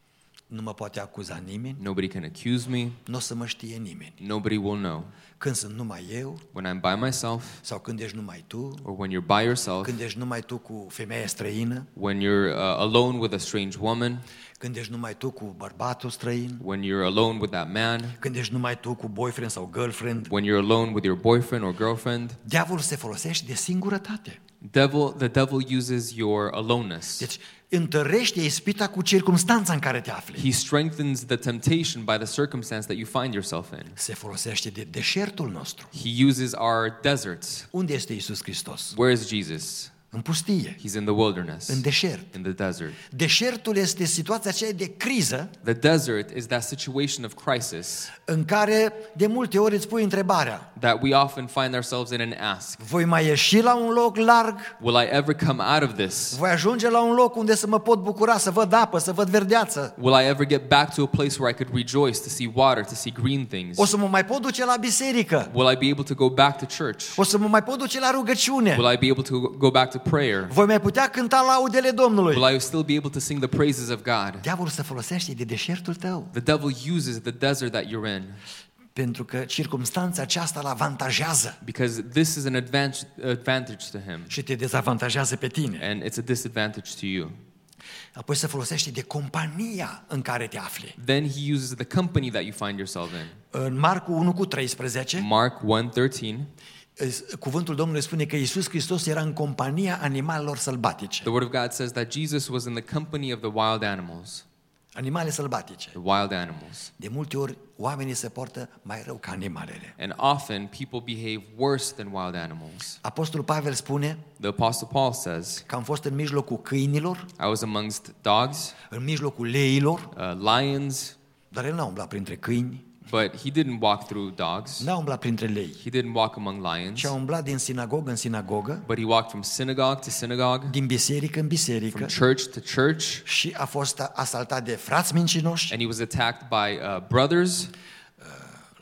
Nu mă poate acuza nimeni, Nobody can accuse me. nu o să mă știe nimeni. Nobody will know. Când sunt numai eu When I'm by myself, sau când ești numai tu, or when you're by yourself, când ești numai tu cu femeia străină, when you're uh, alone with a strange woman, când ești numai tu cu bărbatul străin, when you're alone with that man, când ești numai tu cu boyfriend sau girlfriend. when you're alone with your boyfriend or girlfriend, Diavolul se folosește de singurătate. devil, the devil uses your aloneness. Deci întărește ispita cu circumstanța în care te afli. He strengthens the temptation by the circumstance that you find yourself in. Se folosește de deșertul nostru. He uses our deserts. Unde este Iisus Hristos? Where is Jesus? În pustie, He's in the wilderness, în deșert. in the desert. Deșertul este situația aceea de criză The desert is that situation of crisis în care de multe ori îți pui întrebarea: that we often find ourselves in and ask, voi mai ieși la un loc larg? will I ever come out of this? Voi ajunge la un loc unde să mă pot bucura, să văd apă, să văd verdeață? Will I ever get back to a place where I could rejoice, to see water, to see green things? O să mă mai pot duce la biserică? Will I be able to go back to church? O să mă mai pot duce la rugăciune? Will I be able to go back to prayer? Voi mai putea cânta laudele Domnului? Will I still be able to sing the praises of God? Diavolul se folosește de deșertul tău, The devil uses the desert that you're in pentru că circumstanța aceasta îl avantajează because this is an advantage, advantage to him, și te dezavantajează pe tine. and it's a disadvantage to you. Apoi se folosește de compania în care te afli. Then he uses the company that you find yourself in. În Marcu unu cu treisprezece, Mark one thirteen, cuvântul Domnului spune că Iisus Hristos era în compania animalelor sălbatice. the word of God says that Jesus was in the company of the wild animals. Animale sălbatice. The wild animals. De multe ori oamenii se portă mai rău ca animalele. And often people behave worse than wild animals. Apostolul Pavel spune The Apostle Paul says, că am fost în mijlocul câinilor, I was amongst dogs, în mijlocul leilor, uh, lions, dar el n-a umblat printre câini, but he didn't walk through dogs. n-a umblat printre lei, He didn't walk among lions, ci a umblat din sinagogă în sinagogă, but he walked from synagogue to synagogue, din biserică în biserică from church to church, și a fost asaltat de frați mincinoși, and he was attacked by uh, brothers,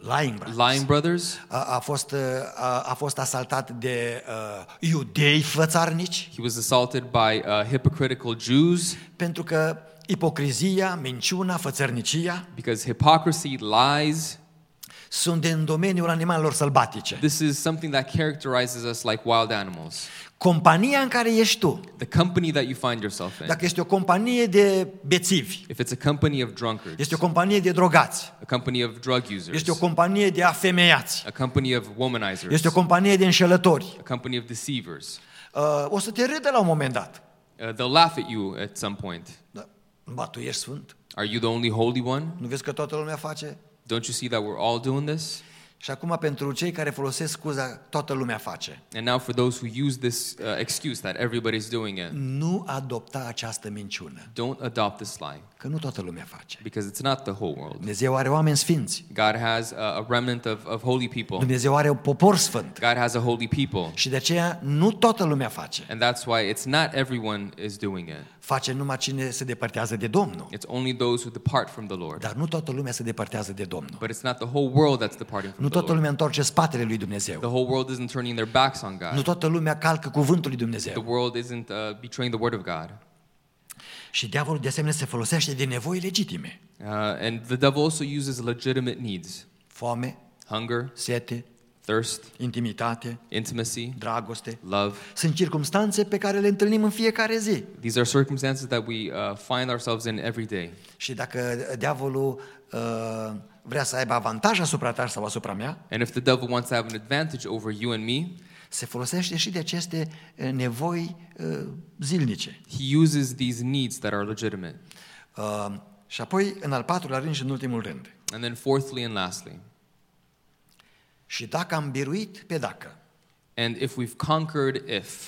Lying Brothers. Lying Brothers. A, a, fost, a, a fost asaltat de uh, iudei fățarnici. He was assaulted by uh, hypocritical Jews. Pentru că ipocrizia, minciuna, fățărnicia Because hypocrisy, lies, sunt în domeniul animalelor sălbatice. this is something that characterizes us like wild animals. Compania în care ești tu, The company that you find yourself in. dacă este o companie de bețivi, If it's a company of drunkards, este o companie de drogați, a company of drug users, este o companie de afemeiați, a company of womanizers, este o companie de înșelători, a company of deceivers, uh, o să te râdă la un moment dat. uh, they'll laugh at you at some point. Da, ba, tu ești sfânt? Are you the only holy one? Nu vezi că toată lumea face? Don't you see that we're all doing this? Și acum pentru cei care folosesc scuza toată lumea face. And now for those who use this uh, excuse that everybody's doing it, Nu adopta această minciună, don't adopt this lie, că nu toată lumea face. because it's not the whole world. Dumnezeu are oameni sfinți. God has a, a remnant of, of holy people. Dumnezeu are un popor sfânt. God has a holy people. Și de aceea nu toată lumea face. And that's why it's not everyone is doing it. Face numai cine se depărtează de Domnul. It's only those who depart from the Lord. Dar nu toată lumea se depărtează de Domnul. But it's not the whole world that's departing from Nu the toată Lord. lumea întoarce spatele lui The Dumnezeu. whole world isn't turning their backs on Nu God. toată lumea calcă cuvântul lui The Dumnezeu. world isn't uh, betraying the word of God. Și diavolul de asemenea se folosește de nevoi legitime. Uh, and the devil also uses legitimate needs: Foame, hunger, sete, thirst, intimitate, intimacy, dragoste. love. Sunt circumstanțe pe care le întâlnim în fiecare zi. These are circumstances that we uh, find ourselves in every day. Și dacă diavolul uh, vrea să aibă avantaj asupra ta sau asupra mea, And if the devil wants to have an advantage over you and me, se folosește și de aceste uh, nevoi uh, zilnice. he uses these needs that are legitimate. Uh, și apoi, în al patrulea rând și în ultimul rând, And then fourthly and lastly, și dacă am biruit pe dacă, and if we've conquered if,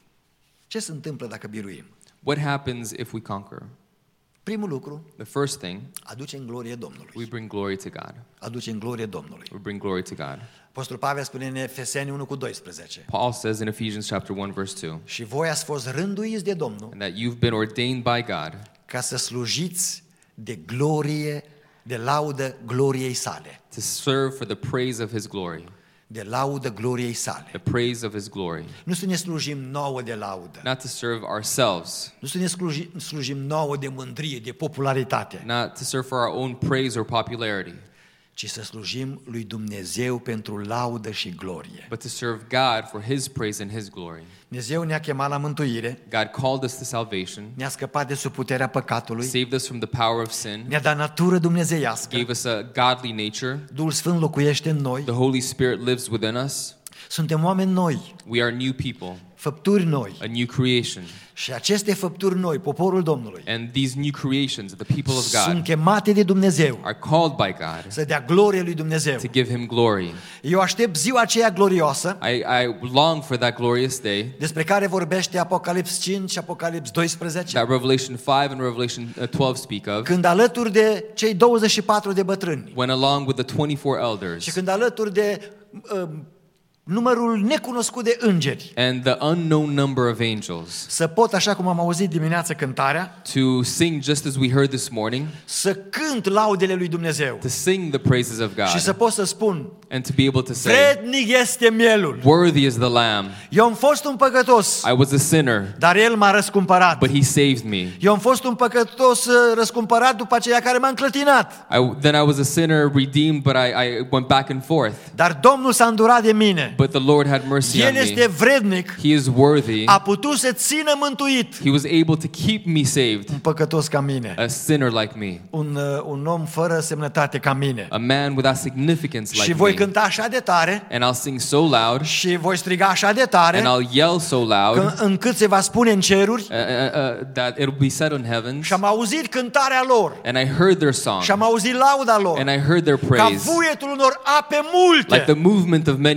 ce se întâmplă dacă biruim? what happens if we conquer? Primul lucru, The first thing, aduce în glorie we Domnului. bring glory to God. Aduce în glorie Domnului. We bring glory to God. Apostolul Pavel spune în Efeseni unu cu doisprezece. Paul says in Ephesians chapter one verse two, Și voi ați fost rânduiți de Domnul and that you've been ordained by God ca să slujiți de glorie, de laudă gloriei sale. to serve for the praise of his glory, De laudă gloriei sale. the praise of his glory, Nu să ne slujim nouă de laudă. not to serve ourselves, Nu să ne slujim, slujim nouă de mândrie, de popularitate, not to serve for our own praise or popularity, ci să slujim lui Dumnezeu pentru laudă și glorie. but to serve God for his praise and his glory. Dumnezeu ne-a chemat la mântuire, God called us to salvation, ne-a scăpat de sub puterea păcatului, saved us from the power of sin, ne-a dat natură dumnezeiască, gave us a godly nature. Duhul Sfânt locuiește în noi, The Holy Spirit lives within us. suntem oameni noi, We are new people, făpturi noi. a new creation. Și aceste făpturi noi, poporul Domnului, And these new creations, the people of sunt God, chemate de Dumnezeu are called by God să dea glorie lui Dumnezeu. to give him glory. Eu aștept ziua aceea glorioasă I, I long for that glorious day despre care vorbește Apocalips cinci și Apocalips doisprezece, that Revelation five and Revelation twelve speak of, când alături de cei douăzeci și patru de bătrâni when along with the twenty-four și elders când alături de uh, numărul necunoscut de îngeri, and the unknown number of angels, să pot, așa cum am auzit dimineața cântarea, to sing just as we heard this morning, să cânt laudele lui Dumnezeu to sing the praises of și să God, pot să spun, and to be able to say, vrednic este mielul. worthy is the Lamb. Eu am fost un păcătos, I was a sinner, dar El m-a răscumpărat. but he saved me. Eu am fost un păcătos uh, răscumpărat după aceea care m-a înclătinat. I, then I was a sinner redeemed, but I, I went back and forth. Dar Domnul s-a îndurat de mine. But the Lord had mercy on El me. este vrednic, He is worthy. a putut să țină mântuit He was able to keep me saved, un păcătos ca mine, a sinner like me, un, uh, un om fără semnătate ca mine. a man without significance Și like voi me. cânta așa de tare And I'll sing so loud, și voi striga așa de tare and I'll yell so loud, că, încât se va spune în ceruri. uh, uh, uh, that it'll be said in heavens. Și am auzit cântarea lor And I heard their song, și am auzit lauda lor and I heard their ca praise, vuietul unor ape multe. like the movement of many waters.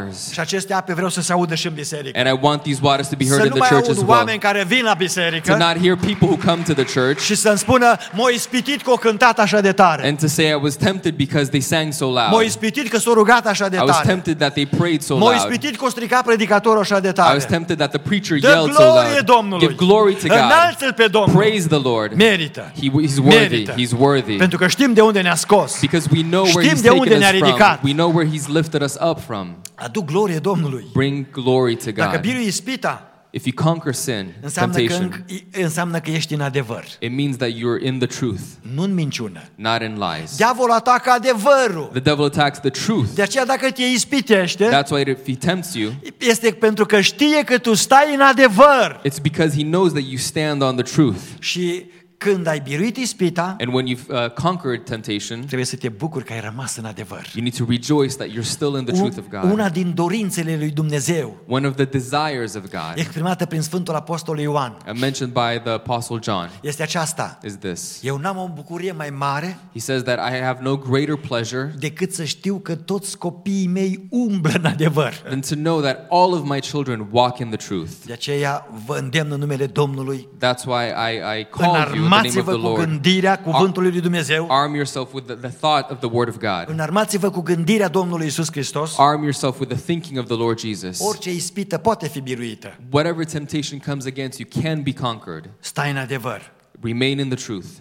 waters. Și aceste ape vreau să se audă și în biserică. And I want these waters to be heard Să in nu the mai church as aud well. oameni care vin la To biserică not hear people who come to the church și să-mi spună, m-a ispitit că o cântat așa de tare. and to say I was tempted because they sang so M-a loud. ispitit că s-a rugat așa de I was tare. tempted that they prayed so M-a loud. ispitit că o stricat predicatorul așa de I tare. was tempted that the preacher Dă yelled so glorie loud. Domnului. Give glory to God. Înalță-L pe Domnul. Praise the Lord. Merită. He, he's worthy. Merită. He's worthy. Pentru că știm de unde ne-a scos. Because we know where Știm He's de unde taken ne-a us from. ridicat. We know where He's lifted us up from. Aduc glorie Domnului. Bring glory to Dacă God. birui ispita, If you conquer sin, înseamnă că, temptation, înseamnă că ești în adevăr, it means that you're in the truth, nu în minciună. not in lies. Diavolul atacă adevărul. The devil attacks the truth. De aceea dacă te ispitește, That's why if he tempts you, este pentru că știe că tu stai în adevăr. it's because he knows that you stand on the truth. Și când ai biruit ispita, And when you've uh, conquered temptation, trebuie să te bucuri că ai rămas în adevăr. you need to rejoice that you're still in the truth of God. Una din dorințele lui Dumnezeu, One of the desires of God, exprimată prin Sfântul Apostol Ioan, uh, mentioned by the Apostle John, este aceasta. is this. Eu n-am o bucurie mai mare He says that I have no greater pleasure decât să știu că toți copiii mei umblă în adevăr. than to know that all of my children walk in the truth. De aceea vă îndemn în numele Domnului, That's why I, I call you in the name of înarmați-vă the cu Lord. gândirea cuvântului lui Dumnezeu, Arm yourself with the, the thought of the Word of God. înarmați-vă cu gândirea Domnului Iisus Hristos. Arm yourself with the thinking of the Lord Jesus. Orice ispită poate fi biruită. Whatever temptation comes against you can be conquered. Stai în adevăr. Remain in the truth.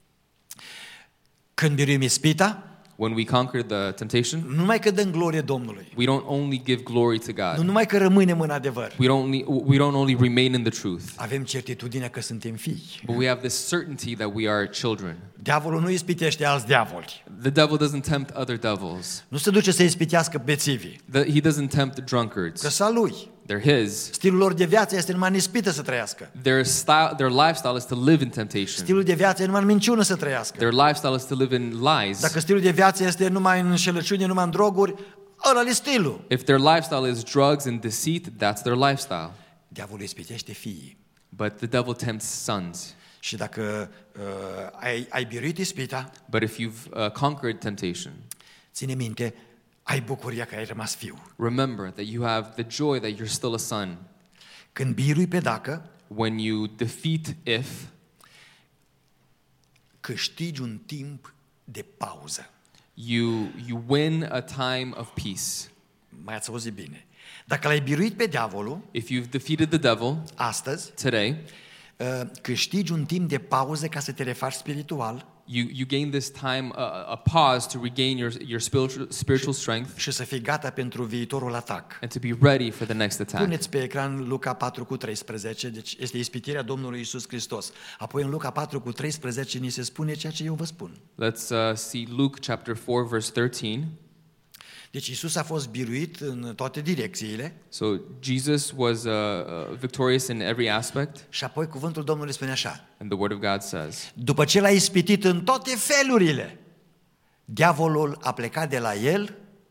Când biruim ispita, When we conquer the temptation, nu numai că dăm glorie Domnului, we don't only give glory to nu God. numai că rămânem în adevăr, We don't only, we don't only remain in the truth, avem certitudinea că suntem fii. but we have this certainty that we are children. Diavolul nu ispitește alți diavoli. The devil doesn't tempt other devils. Nu se duce să ispitească bețivii, The, he doesn't tempt că drunkards. sa lui. They're his. Stilul lor de viață este numai în ispită să trăiască. Their style, their lifestyle is to live in temptation. Stilul de viață e numai în minciună să trăiască. Their lifestyle is to live in lies. Dacă stilul de viață este numai în înșelăciune, numai în droguri, ăla e stilul. If their lifestyle is drugs and deceit, that's their lifestyle. Diavolul ispitește fiii. But the devil tempts sons. Și dacă uh, ai, ai biruit ispita, But if you've uh, conquered temptation, ține minte, ai bucuria că ai rămas fiu. remember that you have the joy that you're still a son. Când birui pe dacă, When you defeat if, câștigi un timp de pauză. you you win a time of peace. Mai ați auzit bine. Dacă l-ai biruit pe diavolul, If you've defeated the devil astăzi, today, uh, câștigi un timp de pauză ca să te refaci spiritual you, you gain this time, uh, a pause to regain your, your spiritual, spiritual strength și să fii gata pentru viitorul atac. and to be ready for the next attack. Puneți pe ecran Luca patru cu treisprezece, deci este ispitirea Domnului Iisus Hristos. Apoi în Luca patru cu treisprezece ni se spune ceea ce eu vă spun. Let's uh, see Luke chapter four, verse thirteen. Deci Iisus a fost biruit în toate direcțiile So Jesus was uh, uh, victorious in every aspect, și apoi cuvântul Domnului spune așa: and the Word of God says, după ce l-a ispitit în toate felurile, diavolul a plecat de la el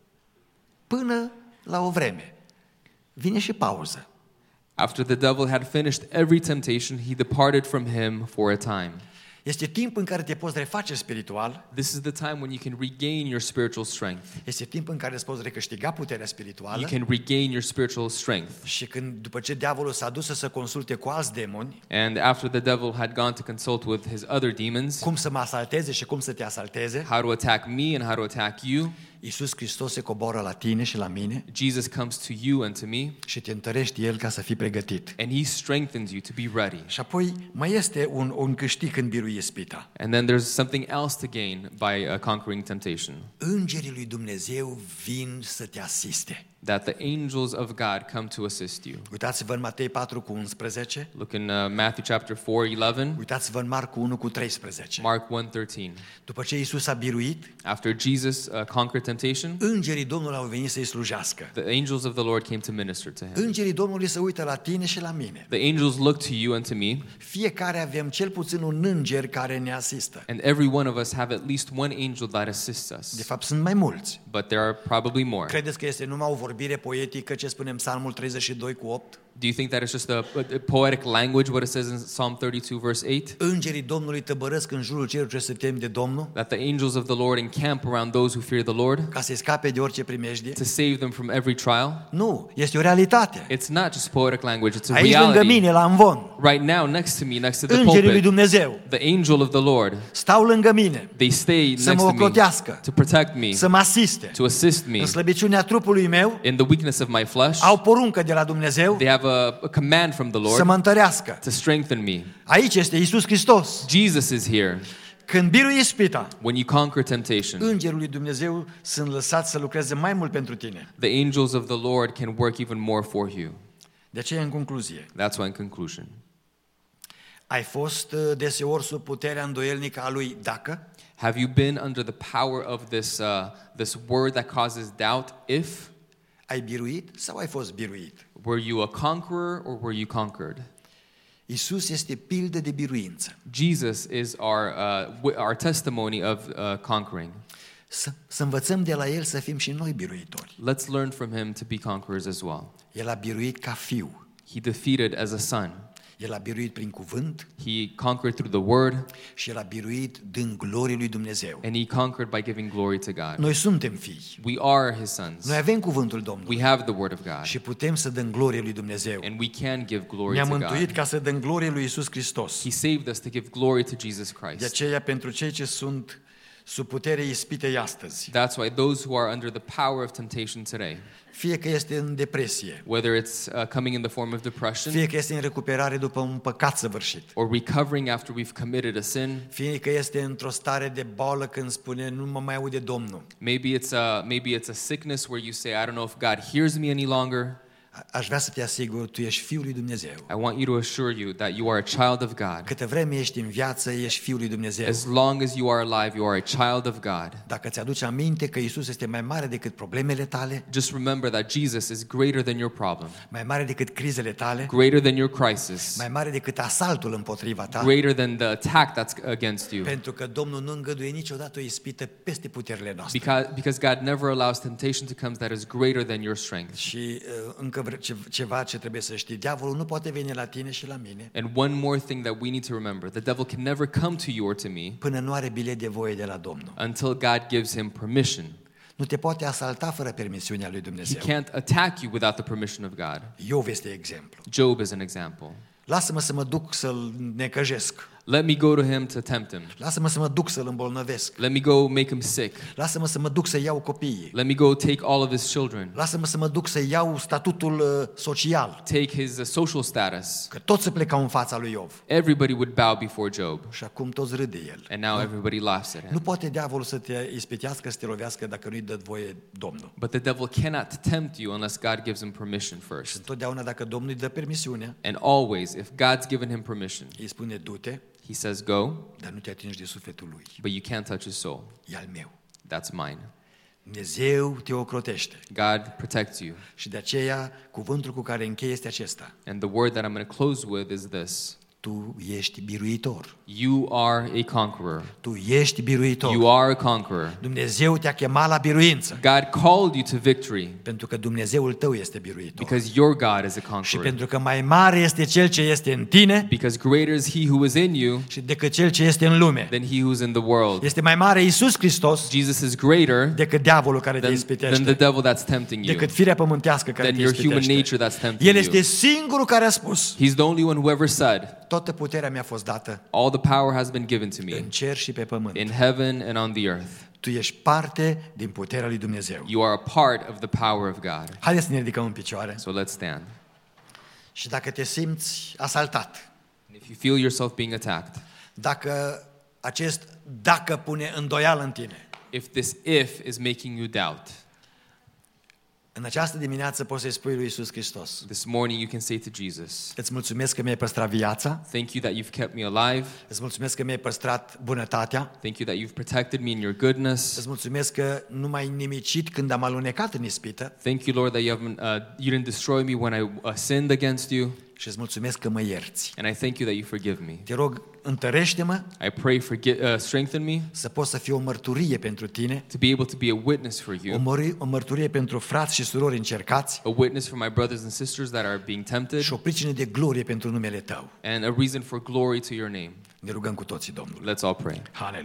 până la o vreme. Vine și pauză. after the devil had finished every temptation, he departed from him for a time. Este timp în care te poți reface spiritual, This is the time when you can regain your spiritual strength. este timp în care îți poți recâștiga puterea spirituală. You can regain your spiritual strength. Și când, după ce diavolul s-a dus să se consulte cu alți demoni, And after the devil had gone to consult with his other demons, cum să mă asalteze și cum să te asalteze, how to attack me and how to attack you, Iisus Hristos se coboară la tine și la mine Jesus comes to you and to me, și te întărește El ca să fii pregătit. and he strengthens you to be ready. Și apoi mai este un, un câștig când birui ispita. And then there's something else to gain by uh, conquering temptation, Îngerii lui Dumnezeu vin să te asiste. that the angels of God come to assist you. Uitați-vă în Matei patru cu unsprezece, Look in uh, Matthew chapter four, eleven, uitați-vă în Marcu unu cu treisprezece. Mark one, thirteen. După ce Iisus a biruit, After Jesus uh, conquered temptation, îngerii Domnului au venit să-i slujească. the angels of the Lord came to minister to him. Îngerii Domnului se uită la tine și la mine. The angels look to you and to me, Fiecare avem cel puțin un înger care ne asistă. and every one of us have at least one angel that assists De us. fapt, sunt mai mulți. But there are probably more. Credeți că este numai o vorbire poetică ce spunem Psalmul treizeci și doi cu opt? Do you think that it's just a, a poetic language, what it says in Psalm thirty-two, verse eight? Îngerii Domnului tăbărăsc în jurul celor ce se tem de Domnul, That the angels of the Lord encamp around those who fear the Lord ca să scape de orice primejdie? to save them from every trial? Nu, este o realitate. It's not just poetic language, it's a Aici lângă reality. mine, la Amvon, Right now, next to me, next to the îngerii lui pulpit, Dumnezeu the angel of the Lord, stau lângă mine they stay să next mă to me ocrotească, to protect me, să mă asiste. to assist me În slăbiciunea trupului meu in the weakness of my flesh. au poruncă de la Dumnezeu They have a, a command from the să Lord mă întărească. to strengthen me. Aici este Iisus Hristos. Jesus is here. Când birui ispita, When you conquer temptation, îngerul lui Dumnezeu sunt lăsați să lucreze mai mult pentru tine. the angels of the Lord can work even more for you. De aceea, în concluzie, That's why in conclusion, ai fost uh, deseori sub puterea îndoielnică a lui dacă? have you been under the power of this, uh, this word that causes doubt? If? Ai biruit sau ai fost biruit? Were you a conqueror or were you conquered? Iisus este pildă de biruință. Jesus is our, uh, wi- our testimony of uh, conquering. Să, să învățăm de la El să fim și noi biruitori. Let's learn from him to be conquerors as well. El a biruit ca fiu. He defeated as a son. El a biruit prin cuvânt He conquered through the word, și El a biruit dând glorie lui Dumnezeu. and he conquered by giving glory to God. Noi suntem fii. We are his sons. Noi avem cuvântul Domnului We have the word of God, și putem să dăm glorie lui Dumnezeu. and we can give glory Ne-a to mântuit God. ca să dăm glorie lui Iisus Hristos. He saved us to give glory to Jesus De Christ. aceea, pentru cei ce sunt sub putere ispitei astăzi, That's why those who are under the power of temptation today, fie că este în depresie, whether it's uh, coming in the form of depression fie că este în recuperare după un păcat săvârșit, or recovering after we've committed a sin, fie că este într-o stare de boală când spune nu mă mai aude Domnul, maybe it's a maybe it's a sickness where you say, I don't know if God hears me any longer. a- aș vrea să te asigur, tu ești Fiul lui Dumnezeu. I want you to assure you that you are a child of God. Câtă vreme ești în viață, ești Fiul lui Dumnezeu. As long as you are alive, you are a child of God. Dacă ți-aduci aminte că Iisus este mai mare decât problemele tale, Just remember that Jesus is greater than your problem, mai mare decât crizele tale, greater than your crisis, mai mare decât asaltul împotriva ta, greater than the attack that's against you. pentru că Domnul nu îngăduie niciodată o ispită peste puterile noastre. Because, because God never allows temptation to come that is greater than your strength. Și uh, încă vre- ce- ceva ce trebuie să știi, diavolul nu poate veni la tine și la mine And one more thing that we need to remember, the devil can never come to you or to me până nu are bilet de voie de la Domnul. until God gives him permission. Nu te poate asalta fără permisiunea lui He Dumnezeu. can't attack you without the permission of God. Iov este exemplu. Job is an example. Lasă-mă să mă duc să-l necăjesc. Let me go to him to tempt him. Lasă-mă să mă duc să-l îmbolnăvesc. Let me go make him sick. Lasă-mă să mă duc să iau copiii. Let me go take all of his children. Lasă-mă să mă duc să iau statutul uh, social. Take his uh, social status. Că toți se plecau în fața lui Iov. Everybody would bow before Job. Și acum toți râde el. And now everybody laughs at Nu him. poate diavolul să te ispitească, să te lovească dacă nu-i dă voie Domnul. But the devil cannot tempt you unless God gives him permission Și first. întotdeauna dacă Domnul îi dă permisiunea, And always, if God's given him permission, îi spune du-te, he says, go, dar nu te atingi de sufletul lui. but you can't touch his soul. E al meu. That's mine. Dumnezeu te ocrotește. God protects you. Și de aceea cuvântul cu care închei este acesta. And the word that I'm going to close with is this. Tu ești biruitor. You are a conqueror. Tu ești biruitor. You are a conqueror. Dumnezeu te-a chemat la biruință. God called you to victory Pentru că Dumnezeul tău este biruitor. because your God is a Și conqueror. pentru că mai mare este Cel ce este în tine Because greater is he who is in you și decât Cel ce este în lume. than he who is in the world. Este mai mare Iisus Hristos Jesus is greater decât diavolul care te than, than the ispitește, devil that's tempting you, decât firea pământească care than te your human ispitește. nature that's tempting El este you. singurul care a spus: He's the only one who ever said, toată puterea mi-a fost dată all the power has been given to me în cer și pe pământ. in heaven and on the earth. Tu ești parte din puterea lui Dumnezeu. You are a part of the power of God. Haideți să ne ridicăm în picioare. So let's stand. Și dacă te simți asaltat, And if you feel yourself being attacked, dacă acest dacă pune îndoială în tine, if this if is making you doubt, în această dimineață poți să-i spui lui Iisus Hristos: this morning you can say to Jesus, îți mulțumesc că mi-ai păstrat viața, thank you that you've kept me alive. îți mulțumesc că mi-ai păstrat bunătatea, Thank you that you've protected me in your goodness. îți mulțumesc că nu m-ai nimicit când am alunecat în ispită, Thank you, Lord, that you haven't uh, you didn't destroy me when I uh, sinned against you. și îți mulțumesc că mă ierți. And I thank you that you forgive me. Te rog, întărește-mă I pray for uh, strengthen me să pot să fiu o mărturie pentru tine, to be able to be a witness for o, you, mări, o mărturie pentru frați și surori încercați a witness for my brothers and sisters that are being tempted, și o pricină de glorie pentru numele Tău. and a reason for glory to your name. Ne rugăm cu toții, Domnul. Let's all pray. Haleluia.